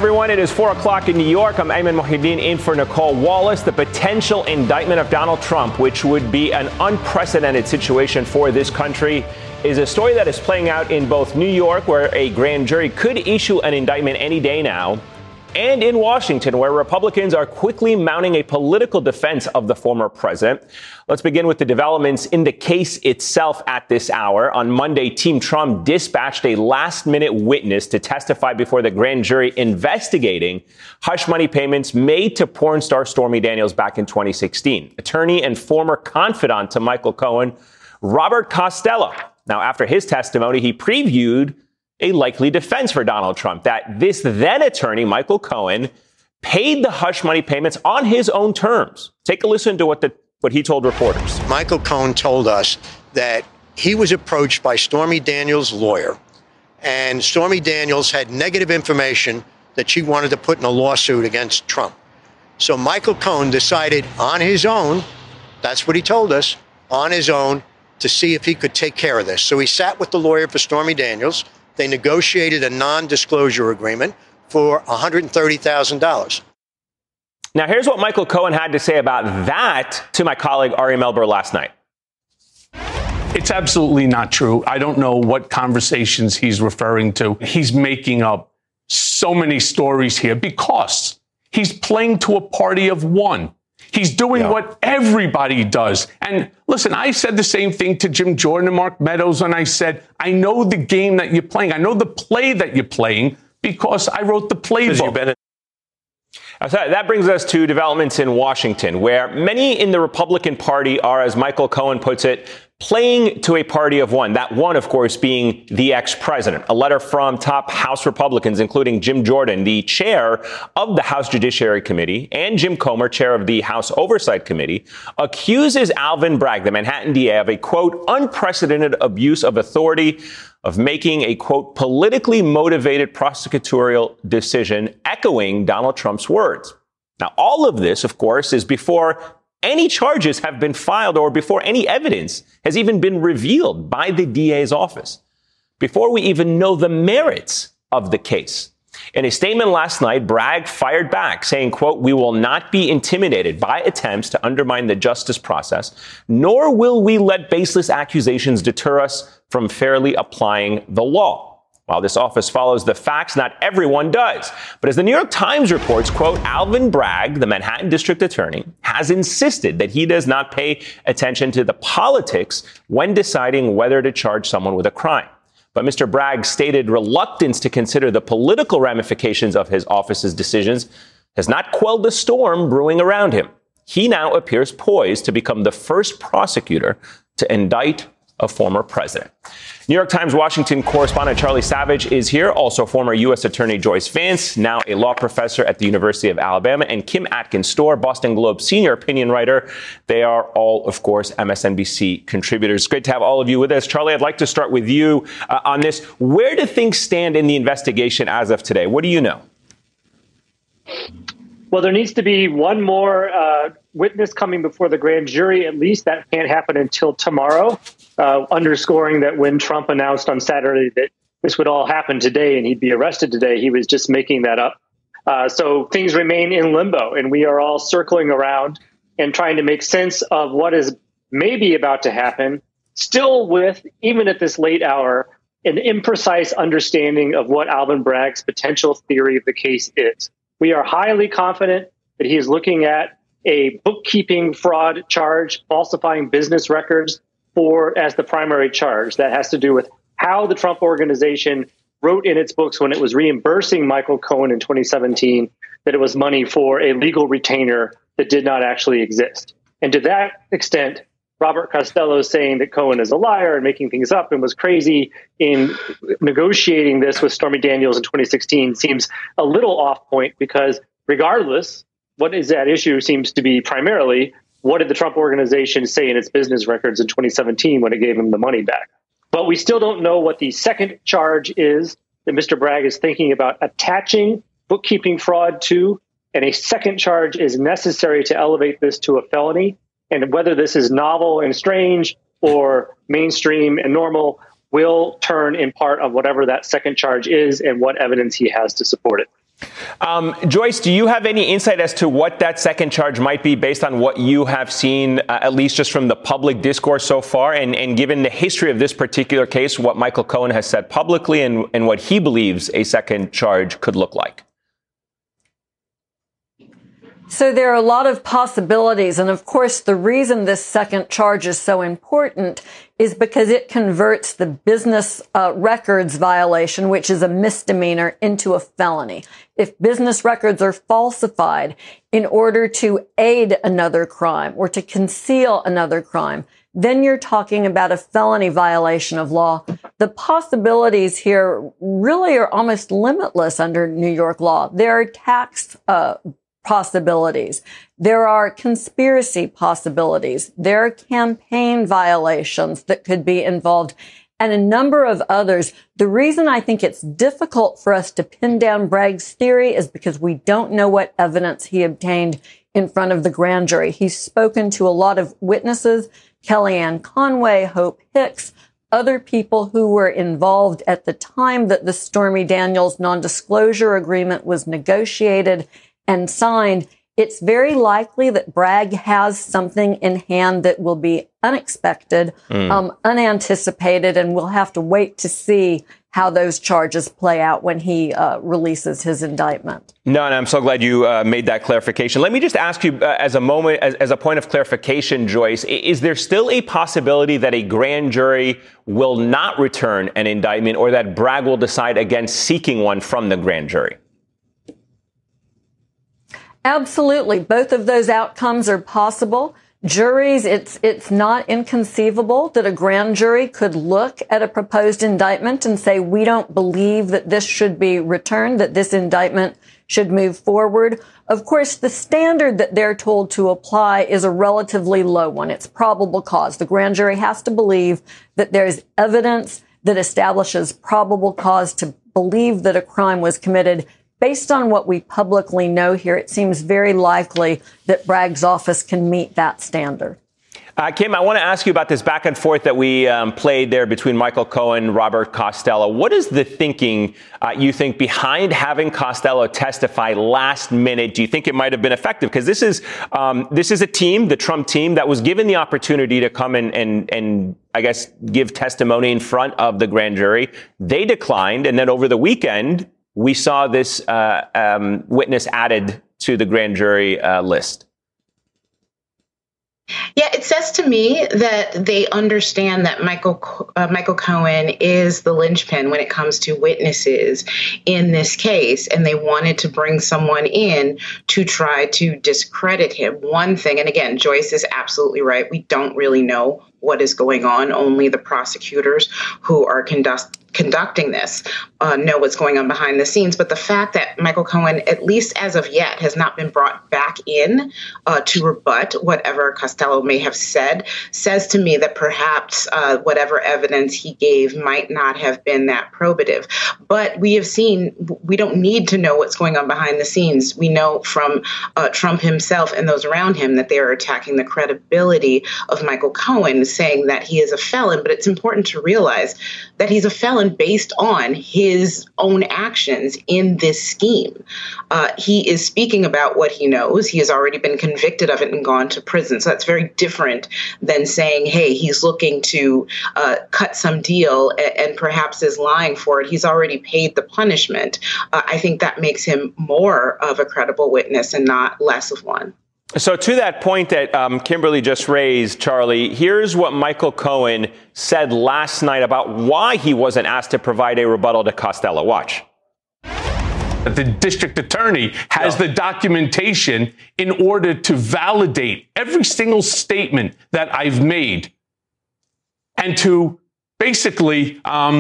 everyone. It is 4 o'clock in New York. I'm Ayman Mohyeldin in for Nicole Wallace. The potential indictment of Donald Trump, which would be an unprecedented situation for this country, is a story that is playing out in both New York, where a grand jury could issue an indictment any day now, and in Washington, where Republicans are quickly mounting a political defense of the former president. Let's begin with the developments in the case itself at this hour. On Monday, Team Trump dispatched a last-minute witness to testify before the grand jury investigating hush money payments made to porn star Stormy Daniels back in 2016. Attorney and former confidant to Michael Cohen, Robert Costello. Now, after his testimony, he previewed a likely defense for Donald Trump, that this then attorney, Michael Cohen, paid the hush money payments on his own terms. Take a listen to what he told reporters. Michael Cohen told us that he was approached by Stormy Daniels' lawyer, and Stormy Daniels had negative information that she wanted to put in a lawsuit against Trump. So Michael Cohen decided on his own, that's what he told us, on his own, to see if he could take care of this. So he sat with the lawyer for Stormy Daniels. They negotiated a non-disclosure agreement for $130,000. Now, here's what Michael Cohen had to say about that to my colleague Ari Melber last night. It's absolutely not true. I don't know what conversations he's referring to. He's making up so many stories here because he's playing to a party of one. He's doing what everybody does. And listen, I said the same thing to Jim Jordan and Mark Meadows, and I said, I know the game that you're playing. I know the play that you're playing because I wrote the playbook. That brings us to developments in Washington, where many in the Republican Party are, as Michael Cohen puts it, playing to a party of one. That one, of course, being the ex-president. A letter from top House Republicans, including Jim Jordan, the chair of the House Judiciary Committee, and Jim Comer, chair of the House Oversight Committee, accuses Alvin Bragg, the Manhattan DA, of a, quote, unprecedented abuse of authority, of making a, quote, politically motivated prosecutorial decision, echoing Donald Trump's words. Now, all of this, of course, is before any charges have been filed or before any evidence has even been revealed by the DA's office, before we even know the merits of the case. In a statement last night, Bragg fired back, saying, quote, we will not be intimidated by attempts to undermine the justice process, nor will we let baseless accusations deter us from fairly applying the law. While this office follows the facts, not everyone does. But as the New York Times reports, quote, Alvin Bragg, the Manhattan district attorney, has insisted that he does not pay attention to the politics when deciding whether to charge someone with a crime. But Mr. Bragg's stated reluctance to consider the political ramifications of his office's decisions has not quelled the storm brewing around him. He now appears poised to become the first prosecutor to indict a former president. New York Times Washington correspondent Charlie Savage is here, also former U.S. Attorney Joyce Vance, now a law professor at the University of Alabama, and Kim Atkins-Storr, Boston Globe senior opinion writer. They are all, of course, MSNBC contributors. Great to have all of you with us. Charlie, I'd like to start with you on this. Where do things stand in the investigation as of today? What do you know? Well, there needs to be one more witness coming before the grand jury. At least that can't happen until tomorrow, underscoring that when Trump announced on Saturday that this would all happen today and he'd be arrested today, he was just making that up. So things remain in limbo, and we are all circling around and trying to make sense of what is maybe about to happen, still with, even at this late hour, an imprecise understanding of what Alvin Bragg's potential theory of the case is. We are highly confident that he is looking at a bookkeeping fraud charge, falsifying business records as the primary charge. That has to do with how the Trump organization wrote in its books when it was reimbursing Michael Cohen in 2017 that it was money for a legal retainer that did not actually exist. And to that extent, Robert Costello is saying that Cohen is a liar and making things up and was crazy in negotiating this with Stormy Daniels in 2016 seems a little off point, because regardless, what is at issue seems to be primarily what did the Trump organization say in its business records in 2017 when it gave him the money back. But we still don't know what the second charge is that Mr. Bragg is thinking about attaching bookkeeping fraud to, and a second charge is necessary to elevate this to a felony. And whether this is novel and strange or mainstream and normal will turn in part of whatever that second charge is and what evidence he has to support it. Joyce, do you have any insight as to what that second charge might be based on what you have seen, at least just from the public discourse so far, and given the history of this particular case, what Michael Cohen has said publicly and what he believes a second charge could look like? So there are a lot of possibilities. And of course, the reason this second charge is so important is because it converts the business records violation, which is a misdemeanor, into a felony. If business records are falsified in order to aid another crime or to conceal another crime, then you're talking about a felony violation of law. The possibilities here really are almost limitless under New York law. There are tax possibilities. There are conspiracy possibilities. There are campaign violations that could be involved and a number of others. The reason I think it's difficult for us to pin down Bragg's theory is because we don't know what evidence he obtained in front of the grand jury. He's spoken to a lot of witnesses, Kellyanne Conway, Hope Hicks, other people who were involved at the time that the Stormy Daniels non-disclosure agreement was negotiated and signed. It's very likely that Bragg has something in hand that will be unexpected, unanticipated, and we'll have to wait to see how those charges play out when he releases his indictment. No, and I'm so glad you made that clarification. Let me just ask you as a point of clarification, Joyce, is there still a possibility that a grand jury will not return an indictment or that Bragg will decide against seeking one from the grand jury? Absolutely. Both of those outcomes are possible. Juries, it's not inconceivable that a grand jury could look at a proposed indictment and say, we don't believe that this should be returned, that this indictment should move forward. Of course, the standard that they're told to apply is a relatively low one. It's probable cause. The grand jury has to believe that there's evidence that establishes probable cause to believe that a crime was committed. Based on what we publicly know here, it seems very likely that Bragg's office can meet that standard. Kim, I want to ask you about this back and forth that we played there between Michael Cohen, Robert Costello. What is the thinking, you think, behind having Costello testify last minute? Do you think it might have been effective? Because this is a team, the Trump team, that was given the opportunity to come and I guess, give testimony in front of the grand jury. They declined. And then over the weekend, we saw this witness added to the grand jury list. Yeah, it says to me that they understand that Michael Cohen is the linchpin when it comes to witnesses in this case, and they wanted to bring someone in to try to discredit him. One thing, and again, Joyce is absolutely right, we don't really know what is going on. Only the prosecutors who are conducting this know what's going on behind the scenes. But the fact that Michael Cohen, at least as of yet, has not been brought back in to rebut whatever Costello may have said, says to me that perhaps whatever evidence he gave might not have been that probative. But we have seen, we don't need to know what's going on behind the scenes. We know from Trump himself and those around him that they are attacking the credibility of Michael Cohen, saying that he is a felon. But it's important to realize that he's a felon based on his own actions in this scheme. He is speaking about what he knows. He has already been convicted of it and gone to prison. So that's very different than saying, hey, he's looking to cut some deal and perhaps is lying for it. He's already paid the punishment. I think that makes him more of a credible witness and not less of one. So to that point that Kimberly just raised, Charlie, here's what Michael Cohen said last night about why he wasn't asked to provide a rebuttal to Costello. Watch. The district attorney has the documentation in order to validate every single statement that I've made and to basically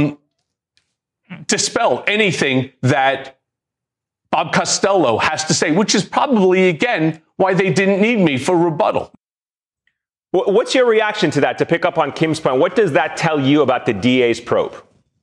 dispel anything that Bob Costello has to say, which is probably, again, why they didn't need me for rebuttal. What's your reaction to that, to pick up on Kim's point? What does that tell you about the DA's probe?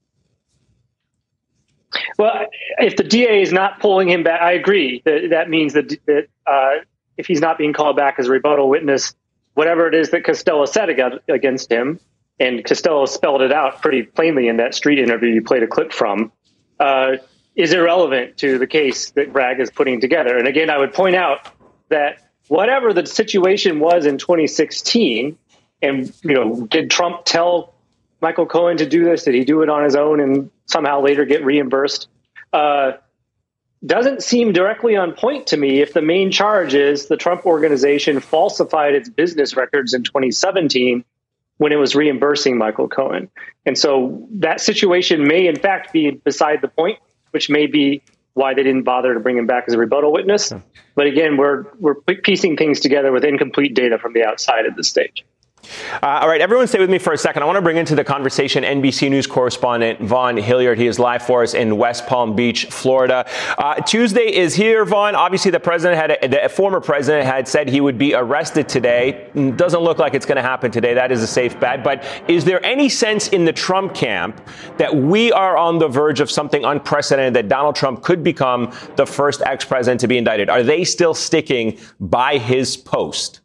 Well, if the DA is not pulling him back, I agree. That means that if he's not being called back as a rebuttal witness, whatever it is that Costello said against him, and Costello spelled it out pretty plainly in that street interview you played a clip from, is irrelevant to the case that Bragg is putting together. And again, I would point out that whatever the situation was in 2016, and, did Trump tell Michael Cohen to do this? Did he do it on his own and somehow later get reimbursed? Doesn't seem directly on point to me if the main charge is the Trump organization falsified its business records in 2017 when it was reimbursing Michael Cohen. And so that situation may, in fact, be beside the point, which may be why they didn't bother to bring him back as a rebuttal witness. But again, we're piecing things together with incomplete data from the outside at this stage. All right, everyone stay with me for a second. I want to bring into the conversation NBC News correspondent Vaughn Hilliard. He is live for us in West Palm Beach, Florida. Tuesday is here, Vaughn. Obviously, the former president had said he would be arrested today. Doesn't look like it's going to happen today. That is a safe bet. But is there any sense in the Trump camp that we are on the verge of something unprecedented, that Donald Trump could become the first ex-president to be indicted? Are they still sticking by his post?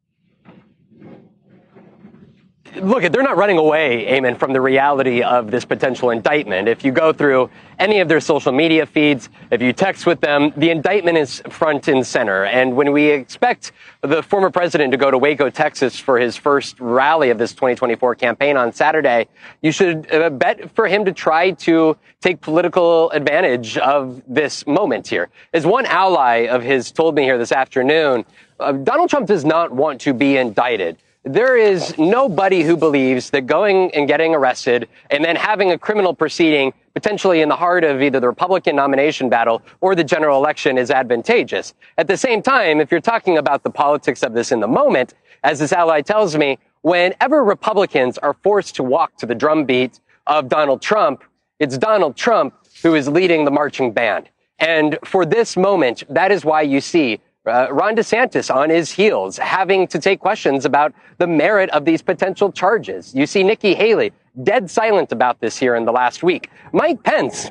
Look, they're not running away, Eamon, from the reality of this potential indictment. If you go through any of their social media feeds, if you text with them, the indictment is front and center. And when we expect the former president to go to Waco, Texas for his first rally of this 2024 campaign on Saturday, you should bet for him to try to take political advantage of this moment here. As one ally of his told me here this afternoon, Donald Trump does not want to be indicted. There is nobody who believes that going and getting arrested and then having a criminal proceeding potentially in the heart of either the Republican nomination battle or the general election is advantageous. At the same time, if you're talking about the politics of this in the moment, as this ally tells me, whenever Republicans are forced to walk to the drumbeat of Donald Trump, it's Donald Trump who is leading the marching band. And for this moment, that is why you see Ron DeSantis on his heels, having to take questions about the merit of these potential charges. You see Nikki Haley dead silent about this here in the last week. Mike Pence,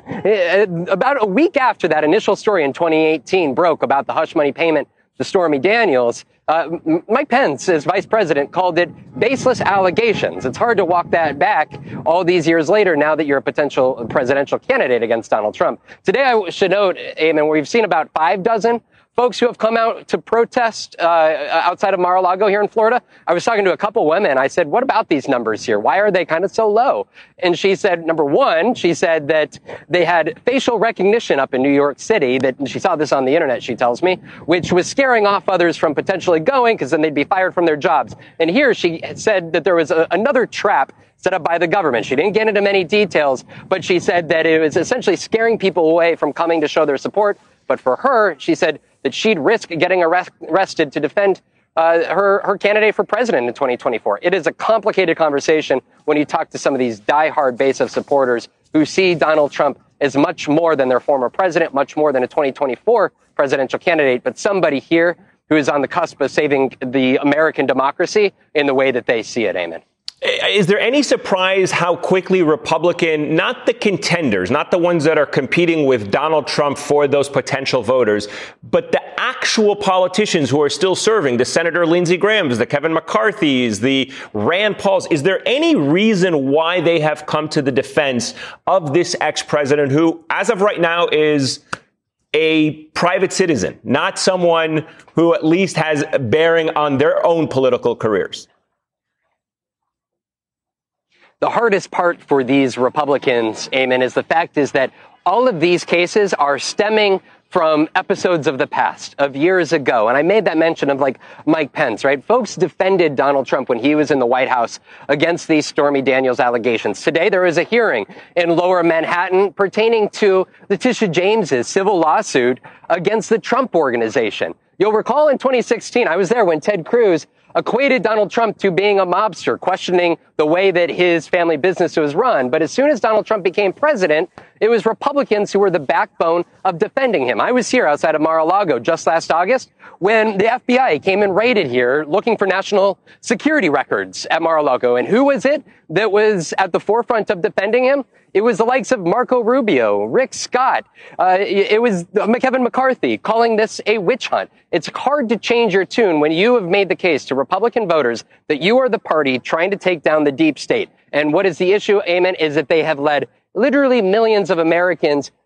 about a week after that initial story in 2018 broke about the hush money payment to Stormy Daniels, Mike Pence, as vice president, called it baseless allegations. It's hard to walk that back all these years later now that you're a potential presidential candidate against Donald Trump. Today, I should note, Eamon, we've seen about 6 folks who have come out to protest outside of Mar-a-Lago here in Florida. I was talking to a couple women. I said, what about these numbers here? Why are they kind of so low? And she said, number one, she said that they had facial recognition up in New York City, that she saw this on the internet, she tells me, which was scaring off others from potentially going because then they'd be fired from their jobs. And here she said that there was another trap set up by the government. She didn't get into many details, but she said that it was essentially scaring people away from coming to show their support. But for her, she said that she'd risk getting arrested to defend her candidate for president in 2024. It is a complicated conversation when you talk to some of these diehard base of supporters who see Donald Trump as much more than their former president, much more than a 2024 presidential candidate, but somebody here who is on the cusp of saving the American democracy in the way that they see it, Eamon. Is there any surprise how quickly Republican, not the contenders, not the ones that are competing with Donald Trump for those potential voters, but the actual politicians who are still serving, the Senator Lindsey Grahams, the Kevin McCarthys, the Rand Pauls, is there any reason why they have come to the defense of this ex-president who, as of right now, is a private citizen, not someone who at least has bearing on their own political careers? The hardest part for these Republicans, Eamon, is the fact is that all of these cases are stemming from episodes of the past, of years ago. And I made that mention of like Mike Pence, right? Folks defended Donald Trump when he was in the White House against these Stormy Daniels allegations. Today, there is a hearing in Lower Manhattan pertaining to Letitia James's civil lawsuit against the Trump Organization. You'll recall in 2016, I was there when Ted Cruz equated Donald Trump to being a mobster, questioning the way that his family business was run. But as soon as Donald Trump became president, it was Republicans who were the backbone of defending him. I was here outside of Mar-a-Lago just last August when the FBI came and raided here looking for national security records at Mar-a-Lago. And who was it that was at the forefront of defending him? It was the likes of Marco Rubio, Rick Scott. It was Kevin McCarthy calling this a witch hunt. It's hard to change your tune when you have made the case to Republican voters that you are the party trying to take down the deep state. And what is the issue, Eamon, is that they have led literally millions of Americans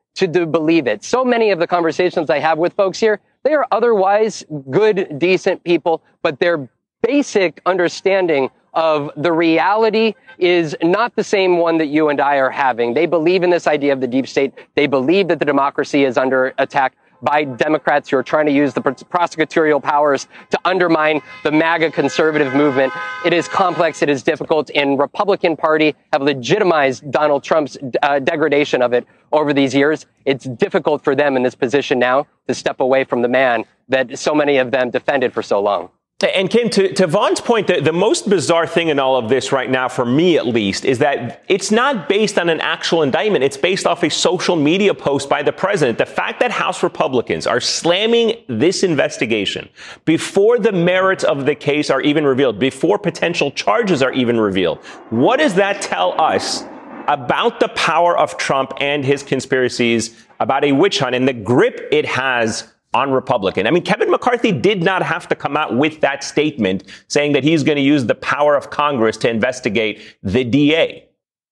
to believe it. So many of the conversations I have with folks here, they are otherwise good, decent people, but their basic understanding of the reality is not the same one that you and I are having. They believe in this idea of the deep state. They believe that the democracy is under attack by Democrats who are trying to use the prosecutorial powers to undermine the MAGA conservative movement. It is complex. It is difficult. And Republican Party have legitimized Donald Trump's degradation of it over these years. It's difficult for them in this position now to step away from the man that so many of them defended for so long. And Kim, to Vaughn's point, the most bizarre thing in all of this right now, for me at least, is that it's not based on an actual indictment. It's based off a social media post by the president. The fact that House Republicans are slamming this investigation before the merits of the case are even revealed, before potential charges are even revealed, what does that tell us about the power of Trump and his conspiracies, about a witch hunt and the grip it has on Republican? I mean, Kevin McCarthy did not have to come out with that statement saying that he's going to use the power of Congress to investigate the DA.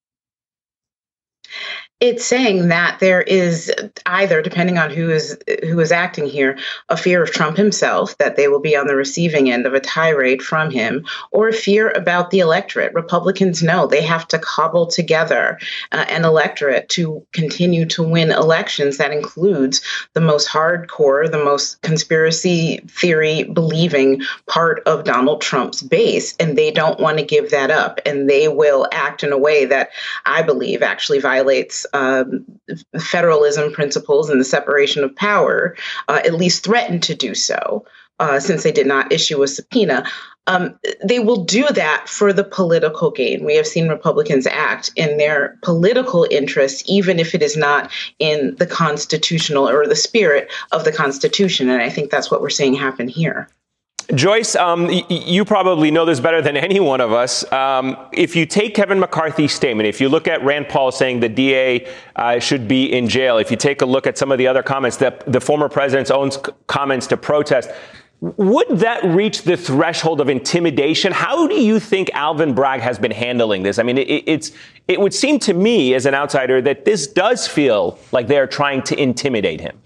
It's saying that there is either, depending on who is acting here, a fear of Trump himself, that they will be on the receiving end of a tirade from him, or a fear about the electorate. Republicans know they have to cobble together an electorate to continue to win elections. That includes the most hardcore, the most conspiracy theory believing part of Donald Trump's base, and they don't want to give that up. And they will act in a way that I believe actually violates federalism principles and the separation of power, at least threaten to do so, since they did not issue a subpoena. They will do that for the political gain. We have seen Republicans act in their political interests, even if it is not in the constitutional or the spirit of the Constitution. And I think that's what we're seeing happen here. Joyce, you probably know this better than any one of us. If you take Kevin McCarthy's statement, if you look at Rand Paul saying the DA should be in jail, if you take a look at some of the other comments, the former president's own comments to protest, would that reach the threshold of intimidation? How do you think Alvin Bragg has been handling this? I mean, it would seem to me as an outsider that this does feel like they're trying to intimidate him.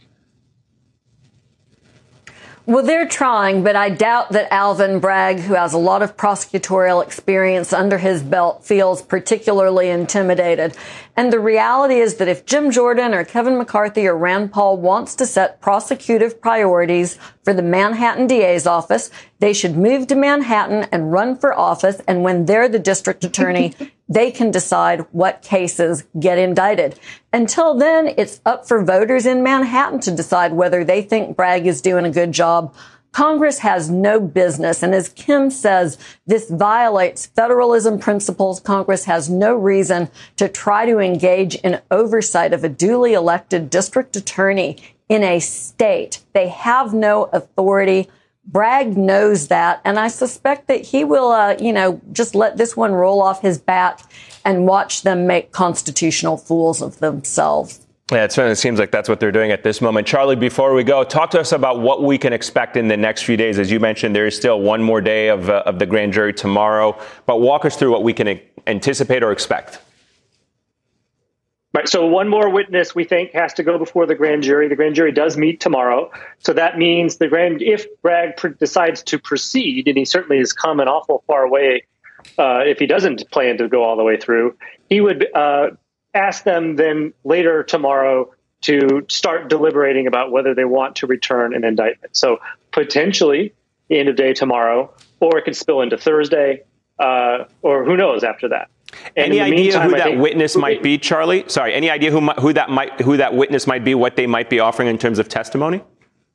Well, they're trying, but I doubt that Alvin Bragg, who has a lot of prosecutorial experience under his belt, feels particularly intimidated. And the reality is that if Jim Jordan or Kevin McCarthy or Rand Paul wants to set prosecutive priorities for the Manhattan DA's office, they should move to Manhattan and run for office. And when they're the district attorney, they can decide what cases get indicted. Until then, it's up for voters in Manhattan to decide whether they think Bragg is doing a good job. Congress has no business. And as Kim says, this violates federalism principles. Congress has no reason to try to engage in oversight of a duly elected district attorney in a state. They have no authority. Bragg knows that, and I suspect that he will, just let this one roll off his back and watch them make constitutional fools of themselves. Yeah, it certainly seems like that's what they're doing at this moment. Charlie, before we go, talk to us about what we can expect in the next few days. As you mentioned, there is still one more day of the grand jury tomorrow, but walk us through what we can anticipate or expect. Right. So one more witness, we think, has to go before the grand jury. The grand jury does meet tomorrow. So that means if Bragg decides to proceed, and he certainly has come an awful far way if he doesn't plan to go all the way through, he would ask them then later tomorrow to start deliberating about whether they want to return an indictment. So potentially the end of day tomorrow, or it could spill into Thursday, or who knows after that. And any idea who that witness might be, Charlie? Sorry, any idea who that witness might be, what they might be offering in terms of testimony?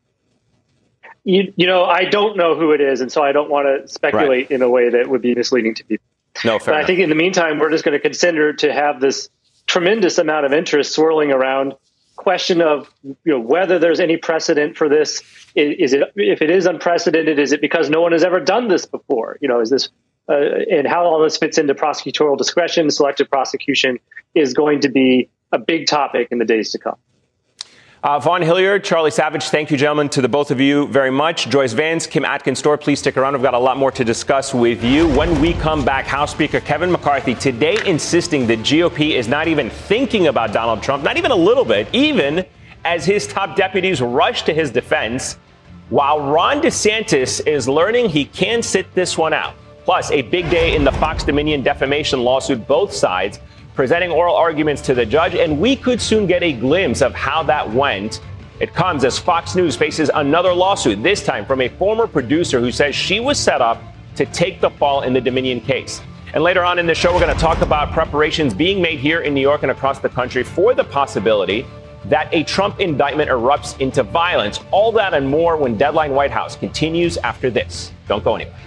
I don't know who it is, and so I don't want to speculate in a way that would be misleading to people. No, fair enough. I think in the meantime, we're just going to consider to have this tremendous amount of interest swirling around question of whether there's any precedent for this. Is it, if it is unprecedented, is it because no one has ever done this before? Is this and how all this fits into prosecutorial discretion, selective prosecution is going to be a big topic in the days to come. Vaughn Hilliard, Charlie Savage, thank you, gentlemen, to the both of you very much. Joyce Vance, Kim Atkins-Storr, please stick around. We've got a lot more to discuss with you. When we come back, House Speaker Kevin McCarthy today insisting the GOP is not even thinking about Donald Trump, not even a little bit, even as his top deputies rush to his defense, while Ron DeSantis is learning he can sit this one out. Plus, a big day in the Fox Dominion defamation lawsuit, both sides presenting oral arguments to the judge, and we could soon get a glimpse of how that went. It comes as Fox News faces another lawsuit, this time from a former producer who says she was set up to take the fall in the Dominion case. And later on in the show, we're going to talk about preparations being made here in New York and across the country for the possibility that a Trump indictment erupts into violence. All that and more when Deadline White House continues after this. Don't go anywhere.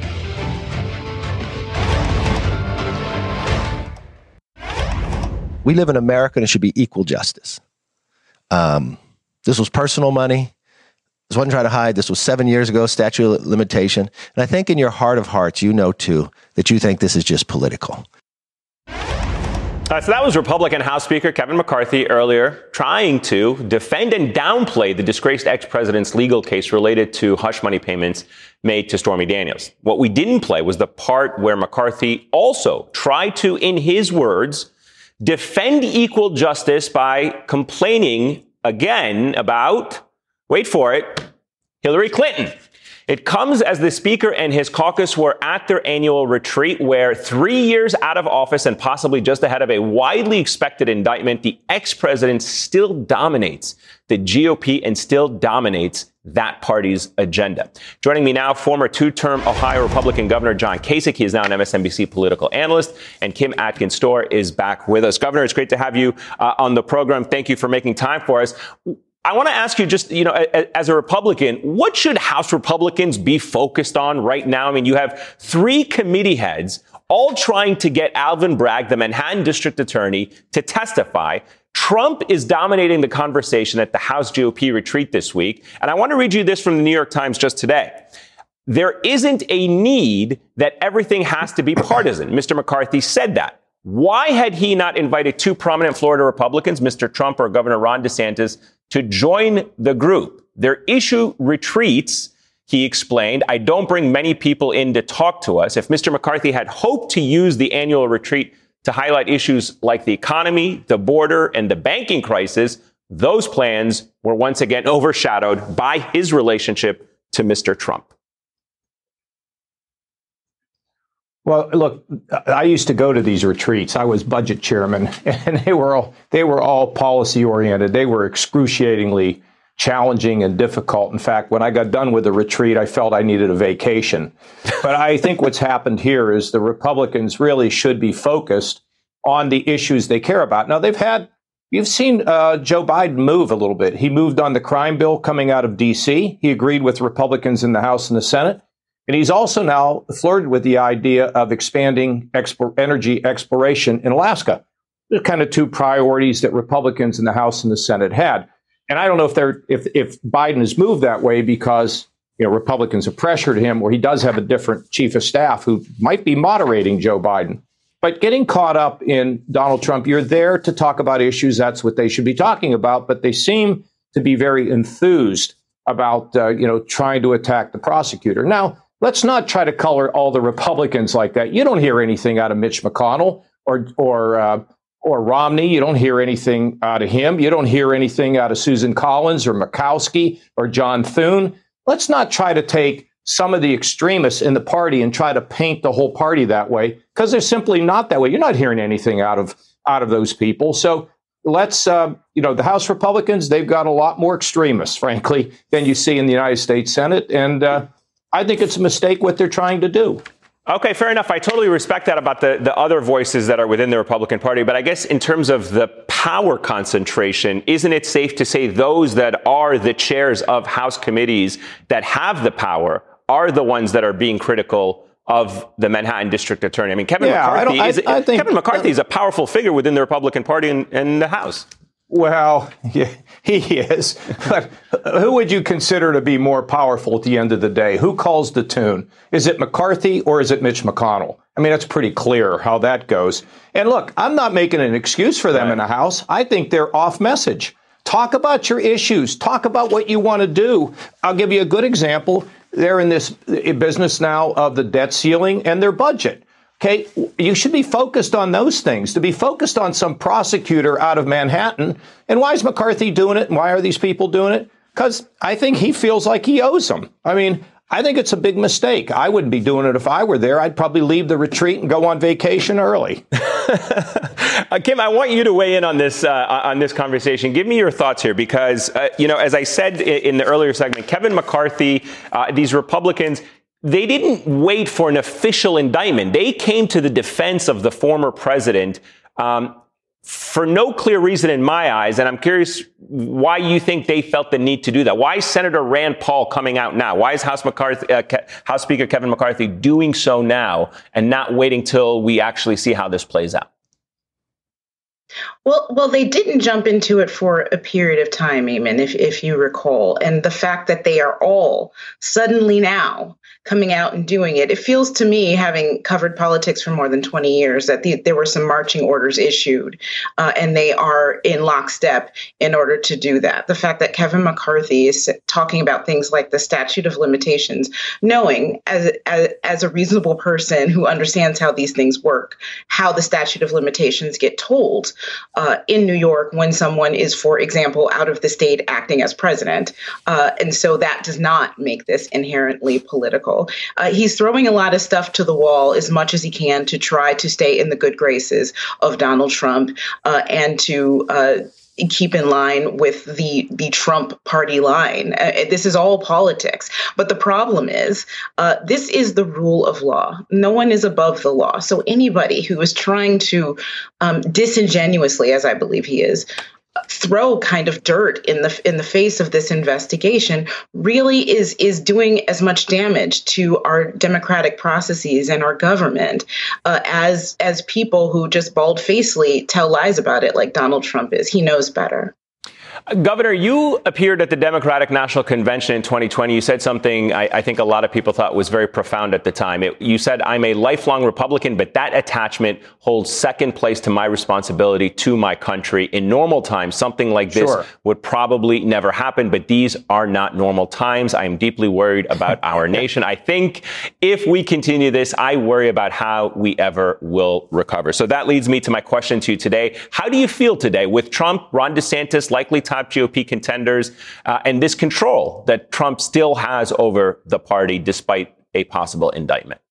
We live in America and it should be equal justice. This was personal money. This wasn't trying to hide. This was 7 years ago, statute of limitation. And I think in your heart of hearts, you know, too, that you think this is just political. So that was Republican House Speaker Kevin McCarthy earlier trying to defend and downplay the disgraced ex-president's legal case related to hush money payments made to Stormy Daniels. What we didn't play was the part where McCarthy also tried to, in his words, defend equal justice by complaining again about, wait for it, Hillary Clinton. It comes as the speaker and his caucus were at their annual retreat where 3 years out of office and possibly just ahead of a widely expected indictment, the ex-president still dominates the GOP and still dominates that party's agenda. Joining me now, former two-term Ohio Republican Governor John Kasich. He is now an MSNBC political analyst. And Kim Atkins-Storr is back with us. Governor, it's great to have you on the program. Thank you for making time for us. I want to ask you just, as a Republican, what should House Republicans be focused on right now? I mean, you have 3 committee heads all trying to get Alvin Bragg, the Manhattan District Attorney, to testify. Trump is dominating the conversation at the House GOP retreat this week. And I want to read you this from the New York Times just today. There isn't a need that everything has to be partisan. Mr. McCarthy said that. Why had he not invited 2 prominent Florida Republicans, Mr. Trump or Governor Ron DeSantis, to join the group? Their issue retreats, he explained. I don't bring many people in to talk to us. If Mr. McCarthy had hoped to use the annual retreat to highlight issues like the economy, the border, and the banking crisis, those plans were once again overshadowed by his relationship to Mr. Trump. Well, look, I used to go to these retreats. I was budget chairman, and they were all policy oriented. They were excruciatingly challenging and difficult. In fact, when I got done with the retreat, I felt I needed a vacation. But I think what's happened here is the Republicans really should be focused on the issues they care about. Now, you've seen Joe Biden move a little bit. He moved on the crime bill coming out of D.C. He agreed with Republicans in the House and the Senate. And he's also now flirted with the idea of expanding energy exploration in Alaska. The kind of 2 priorities that Republicans in the House and the Senate had. And I don't know if Biden has moved that way because Republicans have pressured him, or he does have a different chief of staff who might be moderating Joe Biden. But getting caught up in Donald Trump, you're there to talk about issues. That's what they should be talking about. But they seem to be very enthused about trying to attack the prosecutor. Now, let's not try to color all the Republicans like that. You don't hear anything out of Mitch McConnell or Romney. You don't hear anything out of him. You don't hear anything out of Susan Collins or Murkowski or John Thune. Let's not try to take some of the extremists in the party and try to paint the whole party that way, because they're simply not that way. You're not hearing anything out of those people. So let's, the House Republicans, they've got a lot more extremists, frankly, than you see in the United States Senate. And I think it's a mistake what they're trying to do. Okay, fair enough. I totally respect that about the other voices that are within the Republican Party. But I guess in terms of the power concentration, isn't it safe to say those that are the chairs of House committees that have the power are the ones that are being critical of the Manhattan District Attorney? I mean, Kevin McCarthy is a powerful figure within the Republican Party in the House. Well, yeah, he is. But who would you consider to be more powerful at the end of the day? Who calls the tune? Is it McCarthy or is it Mitch McConnell? I mean, it's pretty clear how that goes. And look, I'm not making an excuse for them in the House. I think they're off message. Talk about your issues. Talk about what you want to do. I'll give you a good example. They're in this business now of the debt ceiling and their budget. Okay, you should be focused on those things. To be focused on some prosecutor out of Manhattan. And why is McCarthy doing it? And why are these people doing it? Because I think he feels like he owes them. I mean, I think it's a big mistake. I wouldn't be doing it if I were there. I'd probably leave the retreat and go on vacation early. Kim, I want you to weigh in on this conversation. Give me your thoughts here, because as I said in the earlier segment, Kevin McCarthy, these Republicans, they didn't wait for an official indictment. They came to the defense of the former president for no clear reason in my eyes. And I'm curious why you think they felt the need to do that. Why is Senator Rand Paul coming out now? Why is House Speaker Kevin McCarthy doing so now and not waiting till we actually see how this plays out? Well, they didn't jump into it for a period of time, Eamon, if you recall. And the fact that they are all suddenly now coming out and doing it, it feels to me, having covered politics for more than 20 years, that there were some marching orders issued, and they are in lockstep in order to do that. The fact that Kevin McCarthy is talking about things like the statute of limitations, knowing as a reasonable person who understands how these things work, how the statute of limitations get told in New York when someone is, for example, out of the state acting as president. And so that does not make this inherently political. He's throwing a lot of stuff to the wall as much as he can to try to stay in the good graces of Donald Trump and to keep in line with the Trump party line. This is all politics. But the problem is, this is the rule of law. No one is above the law. So anybody who is trying to disingenuously, as I believe he is, throw kind of dirt in the face of this investigation really is doing as much damage to our democratic processes and our government as people who just bald-facedly tell lies about it like Donald Trump is. He knows better. Governor, you appeared at the Democratic National Convention in 2020. You said something I think a lot of people thought was very profound at the time. You said, "I'm a lifelong Republican, but that attachment holds second place to my responsibility to my country. In normal times, something like this would probably never happen, but these are not normal times. I am deeply worried about our nation. I think if we continue this, I worry about how we ever will recover." So that leads me to my question to you today. How do you feel today with Trump, Ron DeSantis, likely top GOP contenders, and this control that Trump still has over the party despite a possible indictment?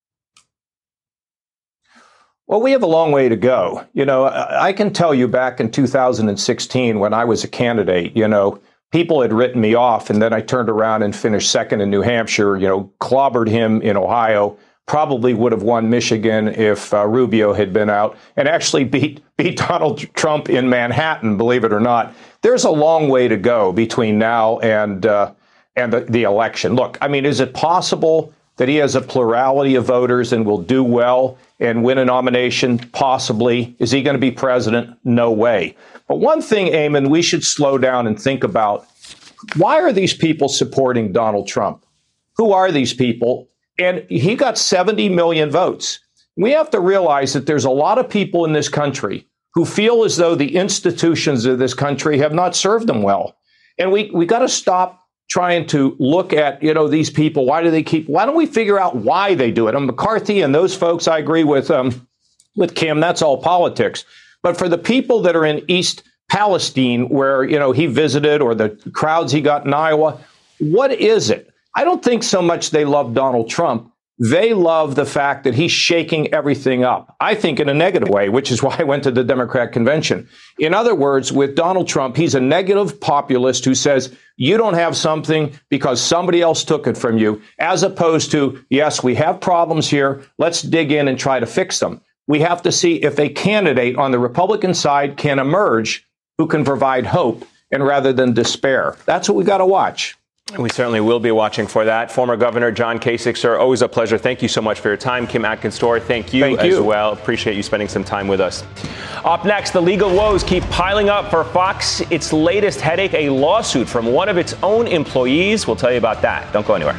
Well, we have a long way to go. I can tell you back in 2016 when I was a candidate, people had written me off, and then I turned around and finished second in New Hampshire, clobbered him in Ohio, probably would have won Michigan if Rubio had been out, and actually beat Donald Trump in Manhattan, believe it or not. There's a long way to go between now and the election. Look, I mean, is it possible that he has a plurality of voters and will do well and win a nomination? Possibly. Is he going to be president? No way. But one thing, Eamon, we should slow down and think about, why are these people supporting Donald Trump? Who are these people? And he got 70 million votes. We have to realize that there's a lot of people in this country who feel as though the institutions of this country have not served them well. And we got to stop trying to look at, these people. Why don't we figure out why they do it? And McCarthy and those folks, I agree with Kim, that's all politics. But for the people that are in East Palestine, where, he visited, or the crowds he got in Iowa, what is it? I don't think so much they love Donald Trump. They love the fact that he's shaking everything up, I think in a negative way, which is why I went to the Democrat convention. In other words, with Donald Trump, he's a negative populist who says you don't have something because somebody else took it from you, as opposed to, yes, we have problems here. Let's dig in and try to fix them. We have to see if a candidate on the Republican side can emerge who can provide hope and rather than despair. That's what we got to watch. We certainly will be watching for that. Former Governor John Kasich, sir, always a pleasure. Thank you so much for your time. Kim Atkins-Storr, thank you as well. Appreciate you spending some time with us. Up next, the legal woes keep piling up for Fox. Its latest headache, a lawsuit from one of its own employees. We'll tell you about that. Don't go anywhere.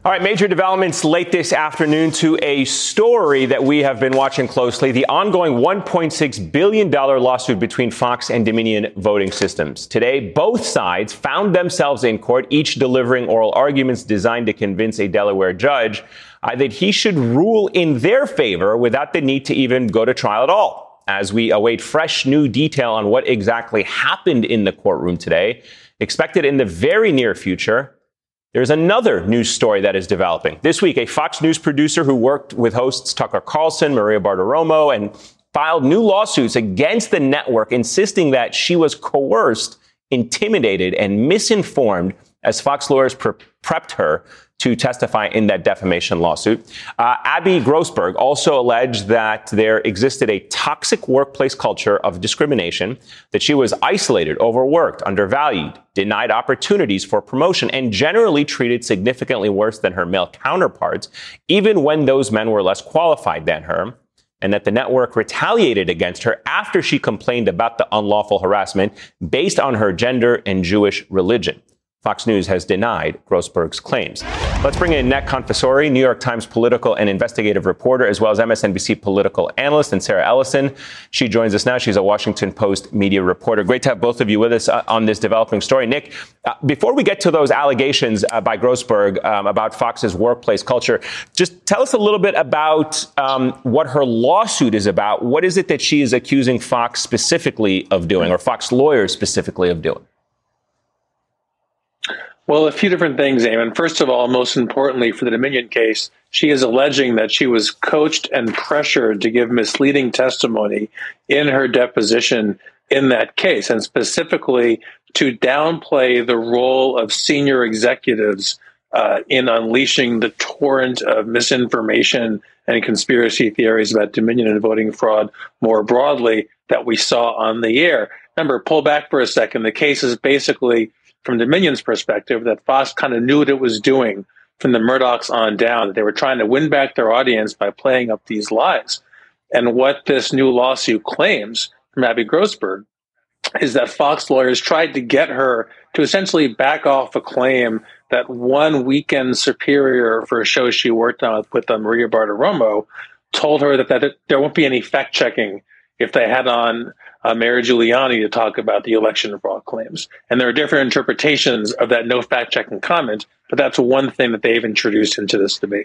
All right, major developments late this afternoon to a story that we have been watching closely, the ongoing $1.6 billion lawsuit between Fox and Dominion Voting Systems. Today, both sides found themselves in court, each delivering oral arguments designed to convince a Delaware judge that he should rule in their favor without the need to even go to trial at all. As we await fresh new detail on what exactly happened in the courtroom today, expected in the very near future, there's another news story that is developing. This week, a Fox News producer who worked with hosts Tucker Carlson, Maria Bartiromo, and filed new lawsuits against the network, insisting that she was coerced, intimidated, and misinformed as Fox lawyers prepped her to testify in that defamation lawsuit. Abby Grossberg also alleged that there existed a toxic workplace culture of discrimination, that she was isolated, overworked, undervalued, denied opportunities for promotion, and generally treated significantly worse than her male counterparts, even when those men were less qualified than her, and that the network retaliated against her after she complained about the unlawful harassment based on her gender and Jewish religion. Fox News has denied Grossberg's claims. Let's bring in Nek Confessori, New York Times political and investigative reporter, as well as MSNBC political analyst, and Sarah Ellison. She joins us now. She's a Washington Post media reporter. Great to have both of you with us on this developing story. Nick, before we get to those allegations by Grossberg about Fox's workplace culture, just tell us a little bit about what her lawsuit is about. What is it that she is accusing Fox specifically of doing, or Fox lawyers specifically of doing? Well, a few different things, Eamon. First of all, most importantly for the Dominion case, she is alleging that she was coached and pressured to give misleading testimony in her deposition in that case, and specifically to downplay the role of senior executives in unleashing the torrent of misinformation and conspiracy theories about Dominion and voting fraud more broadly that we saw on the air. Remember, pull back for a second. The case is basically, from Dominion's perspective, that Fox kind of knew what it was doing from the Murdochs on down, that they were trying to win back their audience by playing up these lies. And what this new lawsuit claims from Abby Grossberg is that Fox lawyers tried to get her to essentially back off a claim that one weekend superior for a show she worked on with Maria Bartiromo told her that there won't be any fact-checking if they had on Mayor Giuliani to talk about the election fraud claims. And there are different interpretations of that no fact-checking comment, but that's one thing that they've introduced into this debate.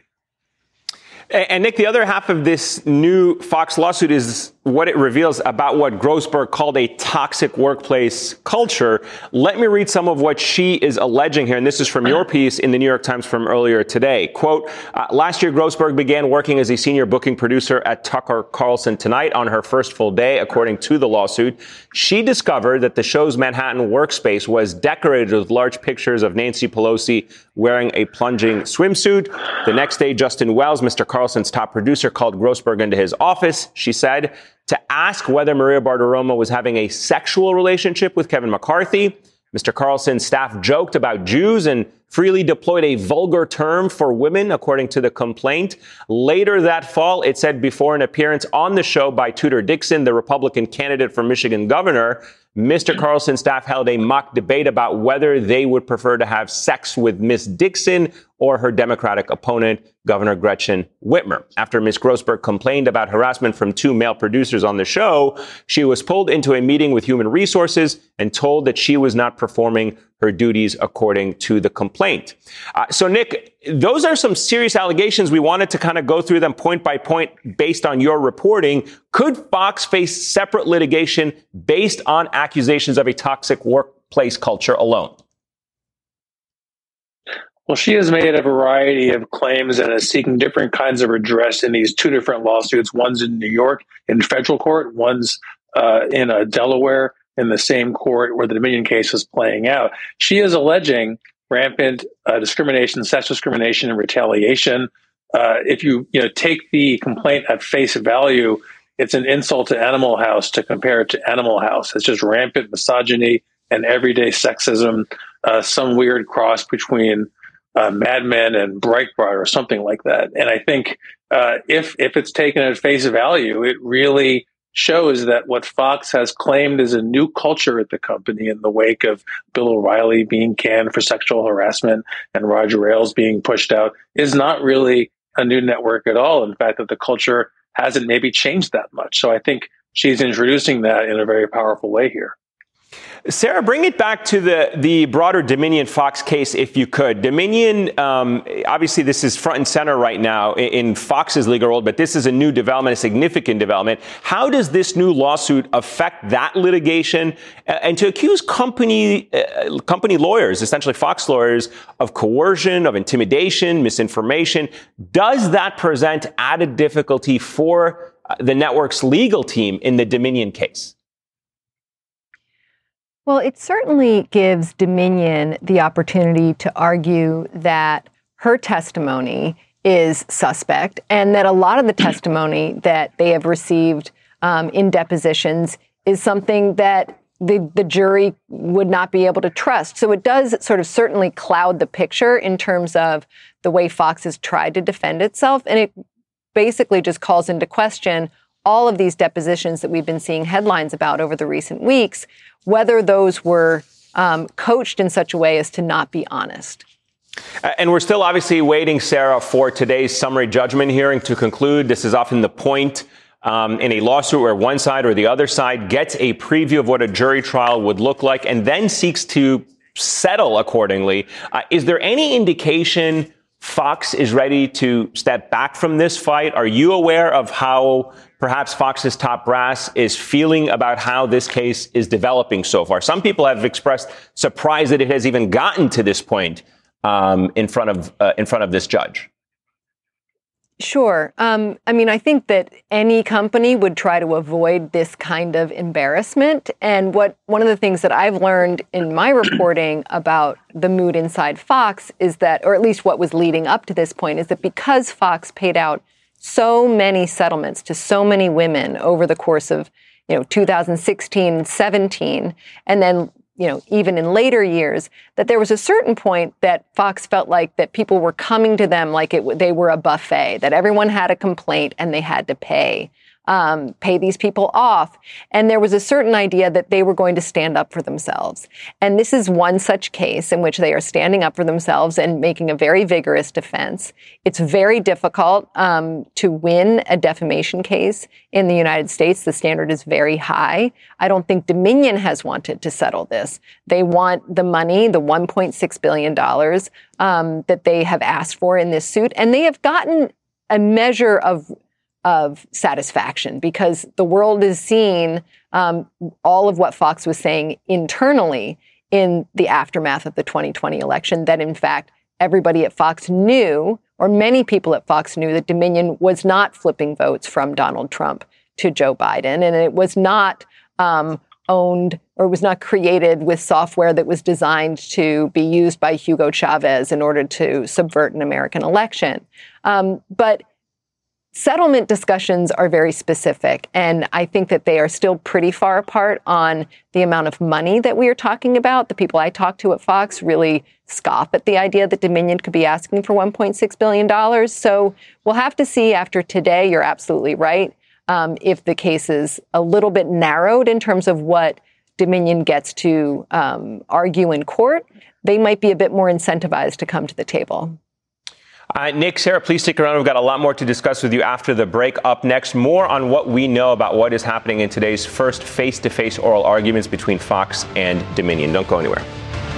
And Nick, the other half of this new Fox lawsuit is what it reveals about what Grossberg called a toxic workplace culture. Let me read some of what she is alleging here. And this is from your piece in the New York Times from earlier today. Quote, last year, Grossberg began working as a senior booking producer at Tucker Carlson Tonight. On her first full day, according to the lawsuit, she discovered that the show's Manhattan workspace was decorated with large pictures of Nancy Pelosi wearing a plunging swimsuit. The next day, Justin Wells, Mr. Carlson's top producer, called Grossberg into his office, she said, to ask whether Maria Bartiromo was having a sexual relationship with Kevin McCarthy. Mr. Carlson's staff joked about Jews and freely deployed a vulgar term for women, according to the complaint. Later that fall, it said before an appearance on the show by Tudor Dixon, the Republican candidate for Michigan governor, Mr. Carlson's staff held a mock debate about whether they would prefer to have sex with Miss Dixon or her Democratic opponent, Governor Gretchen Whitmer. After Ms. Grossberg complained about harassment from two male producers on the show, she was pulled into a meeting with Human Resources and told that she was not performing her duties according to the complaint. So, Nick, those are some serious allegations. We wanted to kind of go through them point by point based on your reporting. Could Fox face separate litigation based on accusations of a toxic workplace culture alone? Well, she has made a variety of claims and is seeking different kinds of redress in these two different lawsuits. One's in New York in federal court, one's in Delaware in the same court where the Dominion case is playing out. She is alleging rampant discrimination, sex discrimination, and retaliation. If you take the complaint at face value, it's an insult to Animal House to compare it to Animal House. It's just rampant misogyny and everyday sexism, some weird cross between Mad Men and Breitbart or something like that. And I think if it's taken at face value, it really shows that what Fox has claimed is a new culture at the company in the wake of Bill O'Reilly being canned for sexual harassment and Roger Ailes being pushed out is not really a new network at all. In fact, that the culture hasn't maybe changed that much. So I think she's introducing that in a very powerful way here. Sarah, bring it back to the broader Dominion Fox case, if you could. Dominion, obviously this is front and center right now in Fox's legal world, but this is a new development, a significant development. How does this new lawsuit affect that litigation? And to accuse company lawyers, essentially Fox lawyers, of coercion, of intimidation, misinformation, does that present added difficulty for the network's legal team in the Dominion case? Well, it certainly gives Dominion the opportunity to argue that her testimony is suspect and that a lot of the testimony that they have received in depositions is something that the jury would not be able to trust. So it does sort of certainly cloud the picture in terms of the way Fox has tried to defend itself. And it basically just calls into question all of these depositions that we've been seeing headlines about over the recent weeks, whether those were coached in such a way as to not be honest. And we're still obviously waiting, Sarah, for today's summary judgment hearing to conclude. This is often the point in a lawsuit where one side or the other side gets a preview of what a jury trial would look like and then seeks to settle accordingly. Is there any indication Fox is ready to step back from this fight? Are you aware of how perhaps Fox's top brass is feeling about how this case is developing so far? Some people have expressed surprise that it has even gotten to this point in front of this judge. Sure. I mean, I think that any company would try to avoid this kind of embarrassment. And one of the things that I've learned in my reporting about the mood inside Fox is that, or at least what was leading up to this point, is that because Fox paid out so many settlements to so many women over the course of, 2016 and 17, and then, even in later years, that there was a certain point that Fox felt like that people were coming to them like they were a buffet, that everyone had a complaint and they had to pay these people off. And there was a certain idea that they were going to stand up for themselves. And this is one such case in which they are standing up for themselves and making a very vigorous defense. It's very difficult to win a defamation case in the United States. The standard is very high. I don't think Dominion has wanted to settle this. They want the money, the $1.6 billion that they have asked for in this suit. And they have gotten a measure of satisfaction because the world is seeing all of what Fox was saying internally in the aftermath of the 2020 election, that in fact, everybody at Fox knew, or many people at Fox knew, that Dominion was not flipping votes from Donald Trump to Joe Biden. And it was not owned or was not created with software that was designed to be used by Hugo Chavez in order to subvert an American election. But settlement discussions are very specific, and I think that they are still pretty far apart on the amount of money that we are talking about. The people I talk to at Fox really scoff at the idea that Dominion could be asking for $1.6 billion. So we'll have to see after today. You're absolutely right. If the case is a little bit narrowed in terms of what Dominion gets to argue in court, they might be a bit more incentivized to come to the table. Nick, Sarah, please stick around. We've got a lot more to discuss with you after the break. Up next, more on what we know about what is happening in today's first face-to-face oral arguments between Fox and Dominion. Don't go anywhere.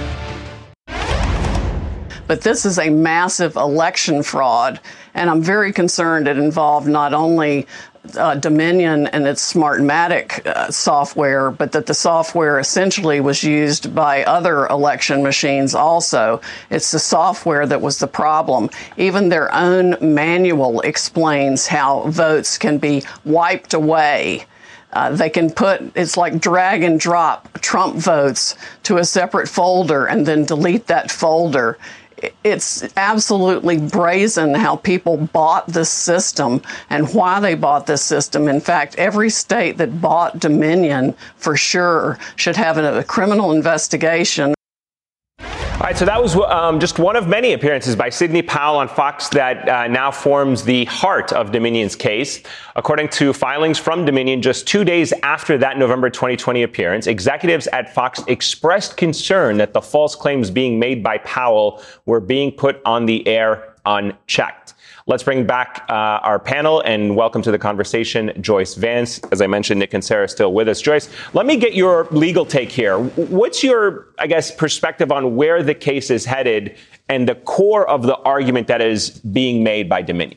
But this is a massive election fraud, and I'm very concerned it involved not only Dominion and its Smartmatic software, but that the software essentially was used by other election machines also. It's the software that was the problem. Even their own manual explains how votes can be wiped away. They can it's like drag and drop Trump votes to a separate folder and then delete that folder. It's absolutely brazen how people bought this system and why they bought this system. In fact, every state that bought Dominion for sure should have a criminal investigation. All right, so that was just one of many appearances by Sidney Powell on Fox that now forms the heart of Dominion's case. According to filings from Dominion, just 2 days after that November 2020 appearance, executives at Fox expressed concern that the false claims being made by Powell were being put on the air unchecked. Let's bring back our panel and welcome to the conversation Joyce Vance. As I mentioned, Nick and Sarah still with us. Joyce, let me get your legal take here. What's your, I guess, perspective on where the case is headed and the core of the argument that is being made by Dominion?